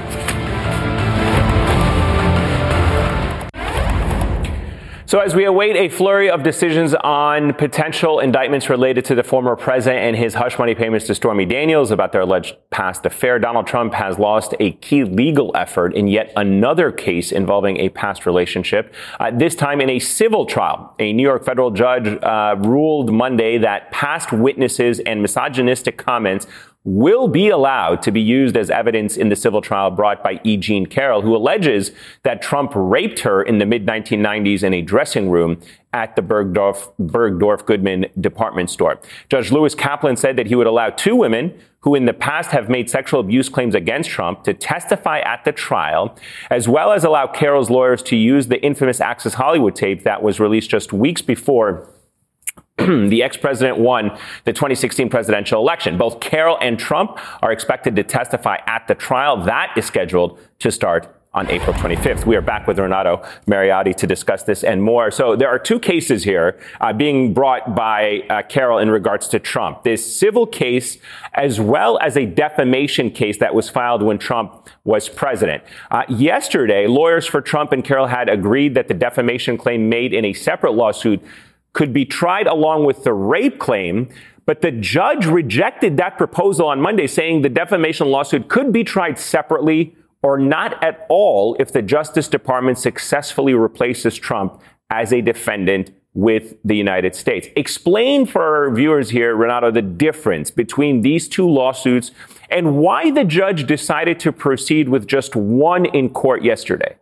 So as we await a flurry of decisions on potential indictments related to the former president and his hush money payments to Stormy Daniels about their alleged past affair, Donald Trump has lost a key legal effort in yet another case involving a past relationship, this time in a civil trial. A New York federal judge ruled Monday that past witnesses and misogynistic comments will be allowed to be used as evidence in the civil trial brought by E. Jean Carroll, who alleges that Trump raped her in the mid-1990s in a dressing room at the Bergdorf Goodman department store. Judge Lewis Kaplan said that he would allow 2 women who in the past have made sexual abuse claims against Trump to testify at the trial, as well as allow Carroll's lawyers to use the infamous Access Hollywood tape that was released just weeks before the ex-president won the 2016 presidential election. Both Carroll and Trump are expected to testify at the trial. That is scheduled to start on April 25th. We are back with Renato Mariotti to discuss this and more. So there are 2 cases here being brought by Carroll in regards to Trump. This civil case, as well as a defamation case that was filed when Trump was president. Yesterday, lawyers for Trump and Carroll had agreed that the defamation claim made in a separate lawsuit could be tried along with the rape claim, but the judge rejected that proposal on Monday, saying the defamation lawsuit could be tried separately or not at all if the Justice Department successfully replaces Trump as a defendant with the United States. Explain for our viewers here, Renato, the difference between these 2 lawsuits and why the judge decided to proceed with just one in court yesterday.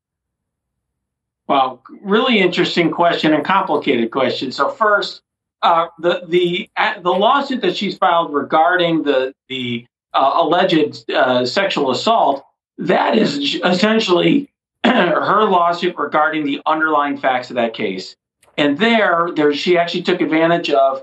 Well, really interesting question and complicated question. So first, the lawsuit that she's filed regarding the alleged sexual assault, that is essentially her lawsuit regarding the underlying facts of that case. And there she actually took advantage of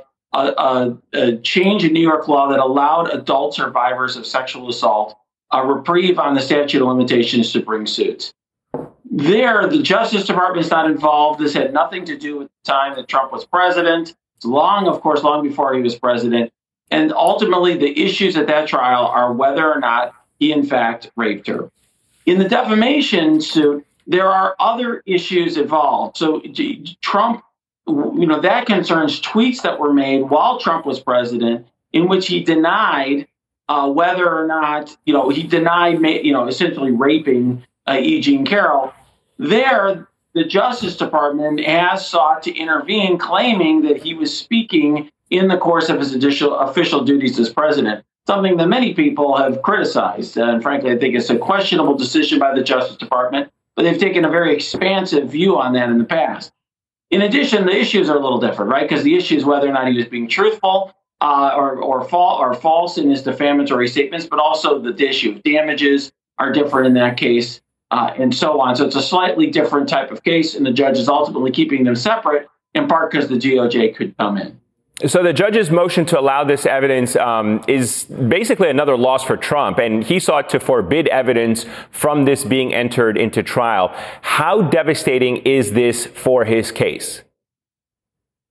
a change in New York law that allowed adult survivors of sexual assault a reprieve on the statute of limitations to bring suits. There, the Justice Department is not involved. This had nothing to do with the time that Trump was president. It's long before he was president. And ultimately, the issues at that trial are whether or not he, in fact, raped her. In the defamation suit, there are other issues involved. So Trump, that concerns tweets that were made while Trump was president in which he denied whether or not, he denied, essentially raping E. Jean Carroll. There, the Justice Department has sought to intervene, claiming that he was speaking in the course of his official duties as president, something that many people have criticized. And frankly, I think it's a questionable decision by the Justice Department, but they've taken a very expansive view on that in the past. In addition, the issues are a little different, right? Because the issue is whether or not he was being truthful or false in his defamatory statements, but also the issue of damages are different in that case. And so on. So it's a slightly different type of case, and the judge is ultimately keeping them separate, in part because the DOJ could come in. So the judge's motion to allow this evidence is basically another loss for Trump, and he sought to forbid evidence from this being entered into trial. How devastating is this for his case?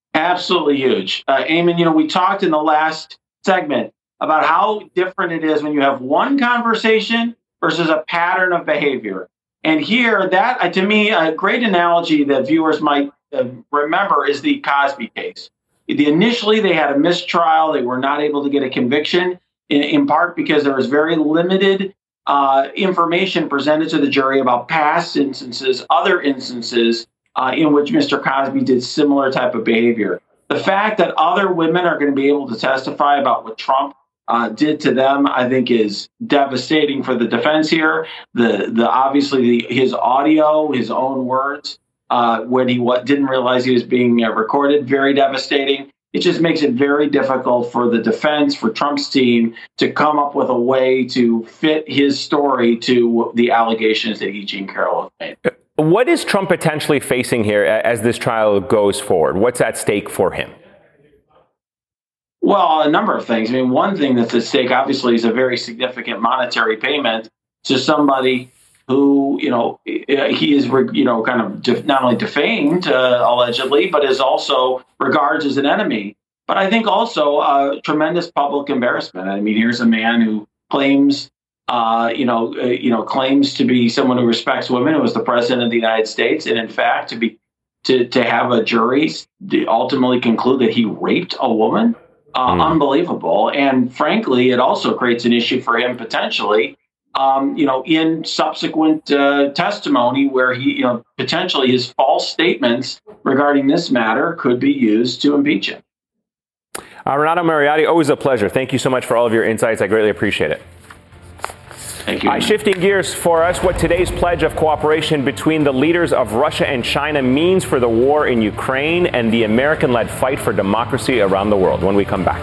Absolutely huge. Eamon, we talked in the last segment about how different it is when you have one conversation versus a pattern of behavior. And here, that, to me, a great analogy that viewers might remember is the Cosby case. Initially, they had a mistrial. They were not able to get a conviction, in part because there was very limited information presented to the jury about past instances, other instances in which Mr. Cosby did similar type of behavior. The fact that other women are going to be able to testify about what Trump did to them, I think, is devastating for the defense here. Obviously his audio, his own words, when he didn't realize he was being recorded, very devastating. It just makes it very difficult for the defense, for Trump's team, to come up with a way to fit his story to the allegations that Jean Carroll has made. What is Trump potentially facing here as this trial goes forward? What's at stake for him? Well, a number of things. I mean, one thing that's at stake, obviously, is a very significant monetary payment to somebody who, he is, kind of not only defamed, allegedly, but is also regards as an enemy. But I think also tremendous public embarrassment. I mean, here's a man who claims, claims to be someone who respects women, who was the president of the United States, and in fact, to have a jury ultimately conclude that he raped a woman. Unbelievable. And frankly, it also creates an issue for him potentially, in subsequent testimony where he, potentially his false statements regarding this matter could be used to impeach him. Renato Mariotti, always a pleasure. Thank you so much for all of your insights. I greatly appreciate it. Thank you. Shifting gears for us, what today's pledge of cooperation between the leaders of Russia and China means for the war in Ukraine and the American-led fight for democracy around the world when we come back.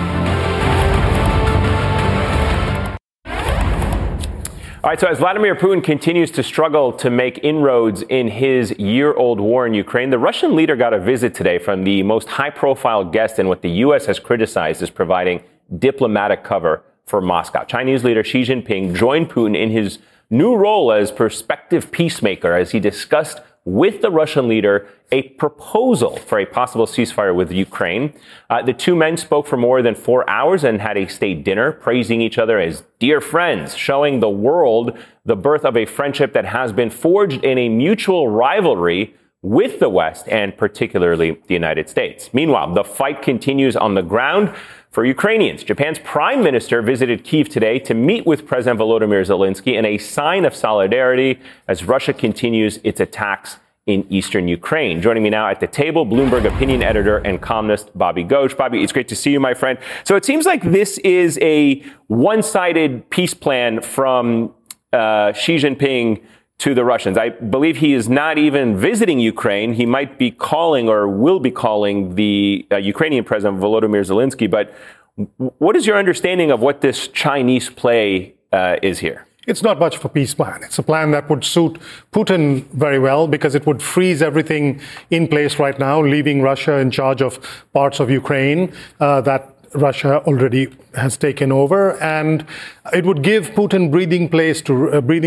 All right, so as Vladimir Putin continues to struggle to make inroads in his year-old war in Ukraine, the Russian leader got a visit today from the most high-profile guest in what the U.S. has criticized as providing diplomatic cover for Moscow. Chinese leader Xi Jinping joined Putin in his new role as prospective peacemaker as he discussed with the Russian leader a proposal for a possible ceasefire with Ukraine. The two men spoke for more than 4 hours and had a state dinner, praising each other as dear friends, showing the world the birth of a friendship that has been forged in a mutual rivalry with the West and particularly the United States. Meanwhile, the fight continues on the ground for Ukrainians. Japan's prime minister visited Kyiv today to meet with President Volodymyr Zelensky in a sign of solidarity as Russia continues its attacks in eastern Ukraine. Joining me now at the table, Bloomberg opinion editor and columnist Bobby Ghosh. Bobby, it's great to see you, my friend. So it seems like this is a one-sided peace plan from Xi Jinping to the Russians. I believe he is not even visiting Ukraine. He might be calling or will be calling the Ukrainian president, Volodymyr Zelensky. But what is your understanding of what this Chinese play is here? It's not much of a peace plan. It's a plan that would suit Putin very well because it would freeze everything in place right now, leaving Russia in charge of parts of Ukraine that Russia already has taken over, and it would give Putin breathing space to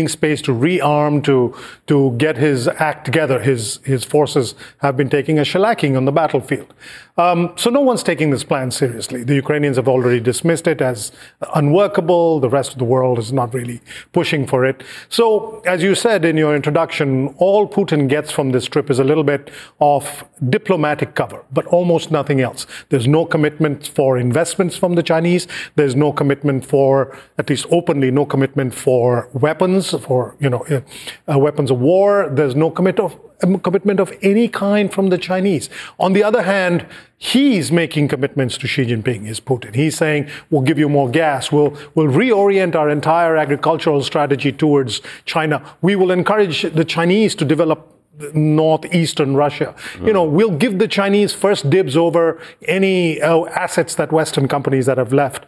rearm, to get his act together. His forces have been taking a shellacking on the battlefield. So no one's taking this plan seriously. The Ukrainians have already dismissed it as unworkable. The rest of the world is not really pushing for it. So, as you said in your introduction, all Putin gets from this trip is a little bit of diplomatic cover, but almost nothing else. There's no commitment for investments from the Chinese. There's no commitment for, at least openly, no commitment for weapons, for weapons of war. There's no commitment of any kind from the Chinese. On the other hand, he's making commitments to Xi Jinping, is Putin. He's saying, we'll give you more gas. We'll reorient our entire agricultural strategy towards China. We will encourage the Chinese to develop northeastern Russia. We'll give the Chinese first dibs over any assets that Western companies that have left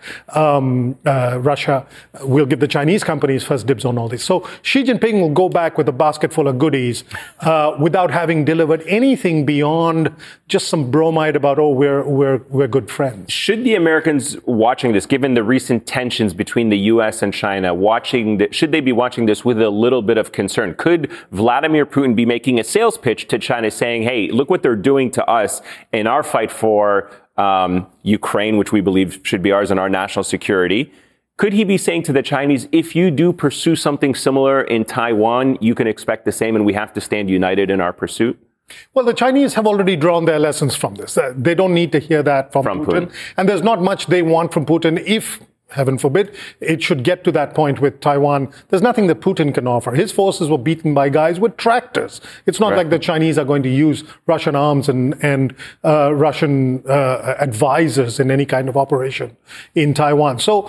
Russia. We'll give the Chinese companies first dibs on all this. So Xi Jinping will go back with a basket full of goodies without having delivered anything beyond just some bromide about, we're good friends. Should the Americans watching this, given the recent tensions between the U.S. and China, should they be watching this with a little bit of concern? Could Vladimir Putin be making making a sales pitch to China saying, hey, look what they're doing to us in our fight for Ukraine, which we believe should be ours and our national security. Could he be saying to the Chinese, if you do pursue something similar in Taiwan, you can expect the same and we have to stand united in our pursuit? Well, the Chinese have already drawn their lessons from this. They don't need to hear that from Putin. And there's not much they want from Putin if, heaven forbid, it should get to that point with Taiwan. There's nothing that Putin can offer. His forces were beaten by guys with tractors. It's not like the Chinese are going to use Russian arms and Russian advisors in any kind of operation in Taiwan. So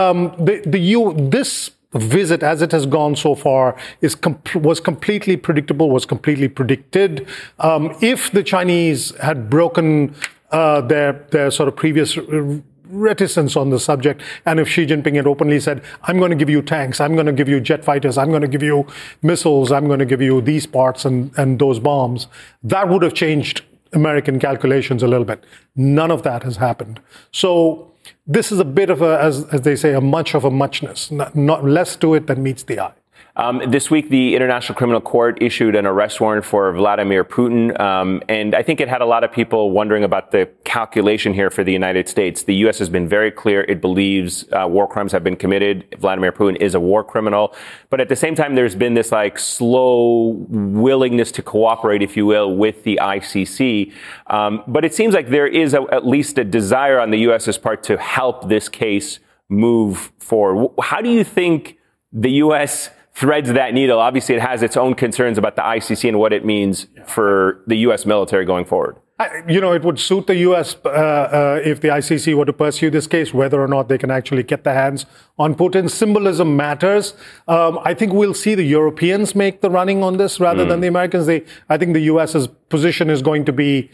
this visit, as it has gone so far, was completely predictable, was completely predicted. If the Chinese had broken their sort of previous reticence on the subject, and if Xi Jinping had openly said, I'm going to give you tanks, I'm going to give you jet fighters, I'm going to give you missiles, I'm going to give you these parts and those bombs, that would have changed American calculations a little bit. None of that has happened. So this is a bit of a, as they say, a much of a muchness, not less to it than meets the eye. This week, the International Criminal Court issued an arrest warrant for Vladimir Putin. And I think it had a lot of people wondering about the calculation here for the United States. The U.S. has been very clear. It believes war crimes have been committed. Vladimir Putin is a war criminal. But at the same time, there's been this slow willingness to cooperate, if you will, with the ICC. But it seems like there is at least a desire on the U.S.'s part to help this case move forward. How do you think the U.S. threads that needle? Obviously, it has its own concerns about the ICC and what it means for the U.S. military going forward. It would suit the U.S. If the ICC were to pursue this case, whether or not they can actually get their hands on Putin. Symbolism matters. I think we'll see the Europeans make the running on this rather than the Americans. I think the U.S.'s position is going to be,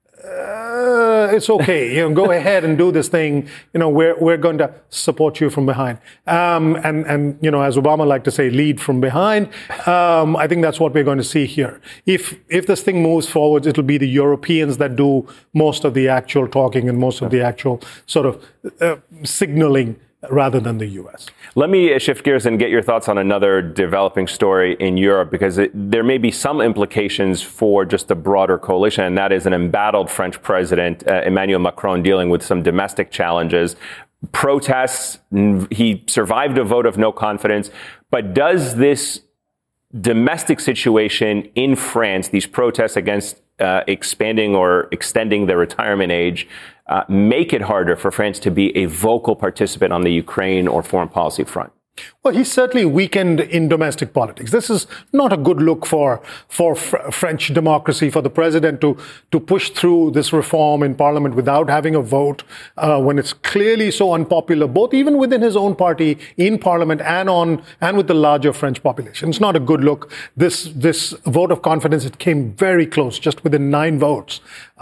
it's okay. Go ahead and do this thing. We're going to support you from behind. And as Obama liked to say, lead from behind. I think that's what we're going to see here. If this thing moves forward, it'll be the Europeans that do most of the actual talking and most of the actual sort of signaling rather than the U.S. Let me shift gears and get your thoughts on another developing story in Europe, because there may be some implications for just the broader coalition, and that is an embattled French president, Emmanuel Macron, dealing with some domestic challenges. Protests, he survived a vote of no confidence, but does this domestic situation in France, these protests against expanding or extending the retirement age, make it harder for France to be a vocal participant on the Ukraine or foreign policy front? Well, he's certainly weakened in domestic politics. This is not a good look for French democracy, for the president to push through this reform in parliament without having a vote, when it's clearly so unpopular, both even within his own party, in parliament, and with the larger French population. It's not a good look. This vote of confidence, it came very close, just within 9 votes.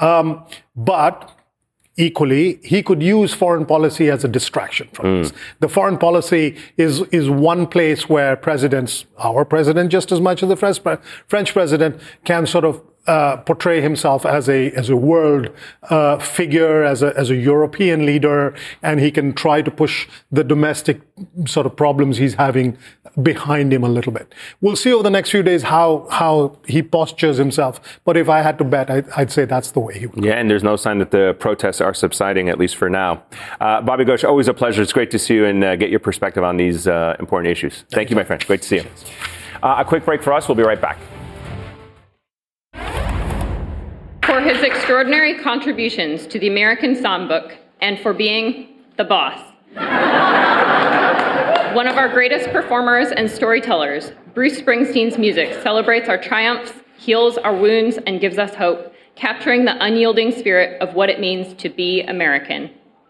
But equally, he could use foreign policy as a distraction from this. The foreign policy is one place where presidents, our president just as much as the French president, can sort of portray himself as a world figure, as a European leader, and he can try to push the domestic sort of problems he's having behind him a little bit. We'll see over the next few days how he postures himself. But if I had to bet, I'd say that's the way he would. Yeah, and there's no sign that the protests are subsiding, at least for now. Bobby Ghosh, always a pleasure. It's great to see you and get your perspective on these important issues. Thank you, my friend. Great to see you. A quick break for us. We'll be right back. For his extraordinary contributions to the American Songbook and for being the boss. One of our greatest performers and storytellers, Bruce Springsteen's music celebrates our triumphs, heals our wounds, and gives us hope, capturing the unyielding spirit of what it means to be American.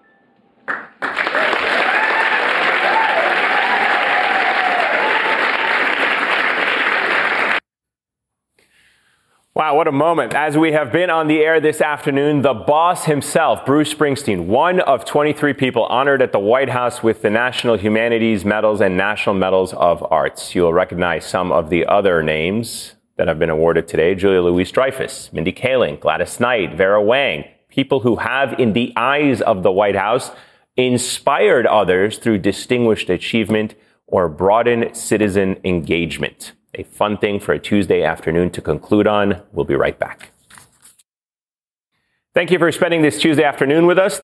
Wow, what a moment. As we have been on the air this afternoon, the boss himself, Bruce Springsteen, one of 23 people honored at the White House with the National Humanities Medals and National Medals of Arts. You'll recognize some of the other names that have been awarded today: Julia Louis-Dreyfus, Mindy Kaling, Gladys Knight, Vera Wang, people who have, in the eyes of the White House, inspired others through distinguished achievement or broadened citizen engagement. A fun thing for a Tuesday afternoon to conclude on. We'll be right back. Thank you for spending this Tuesday afternoon with us.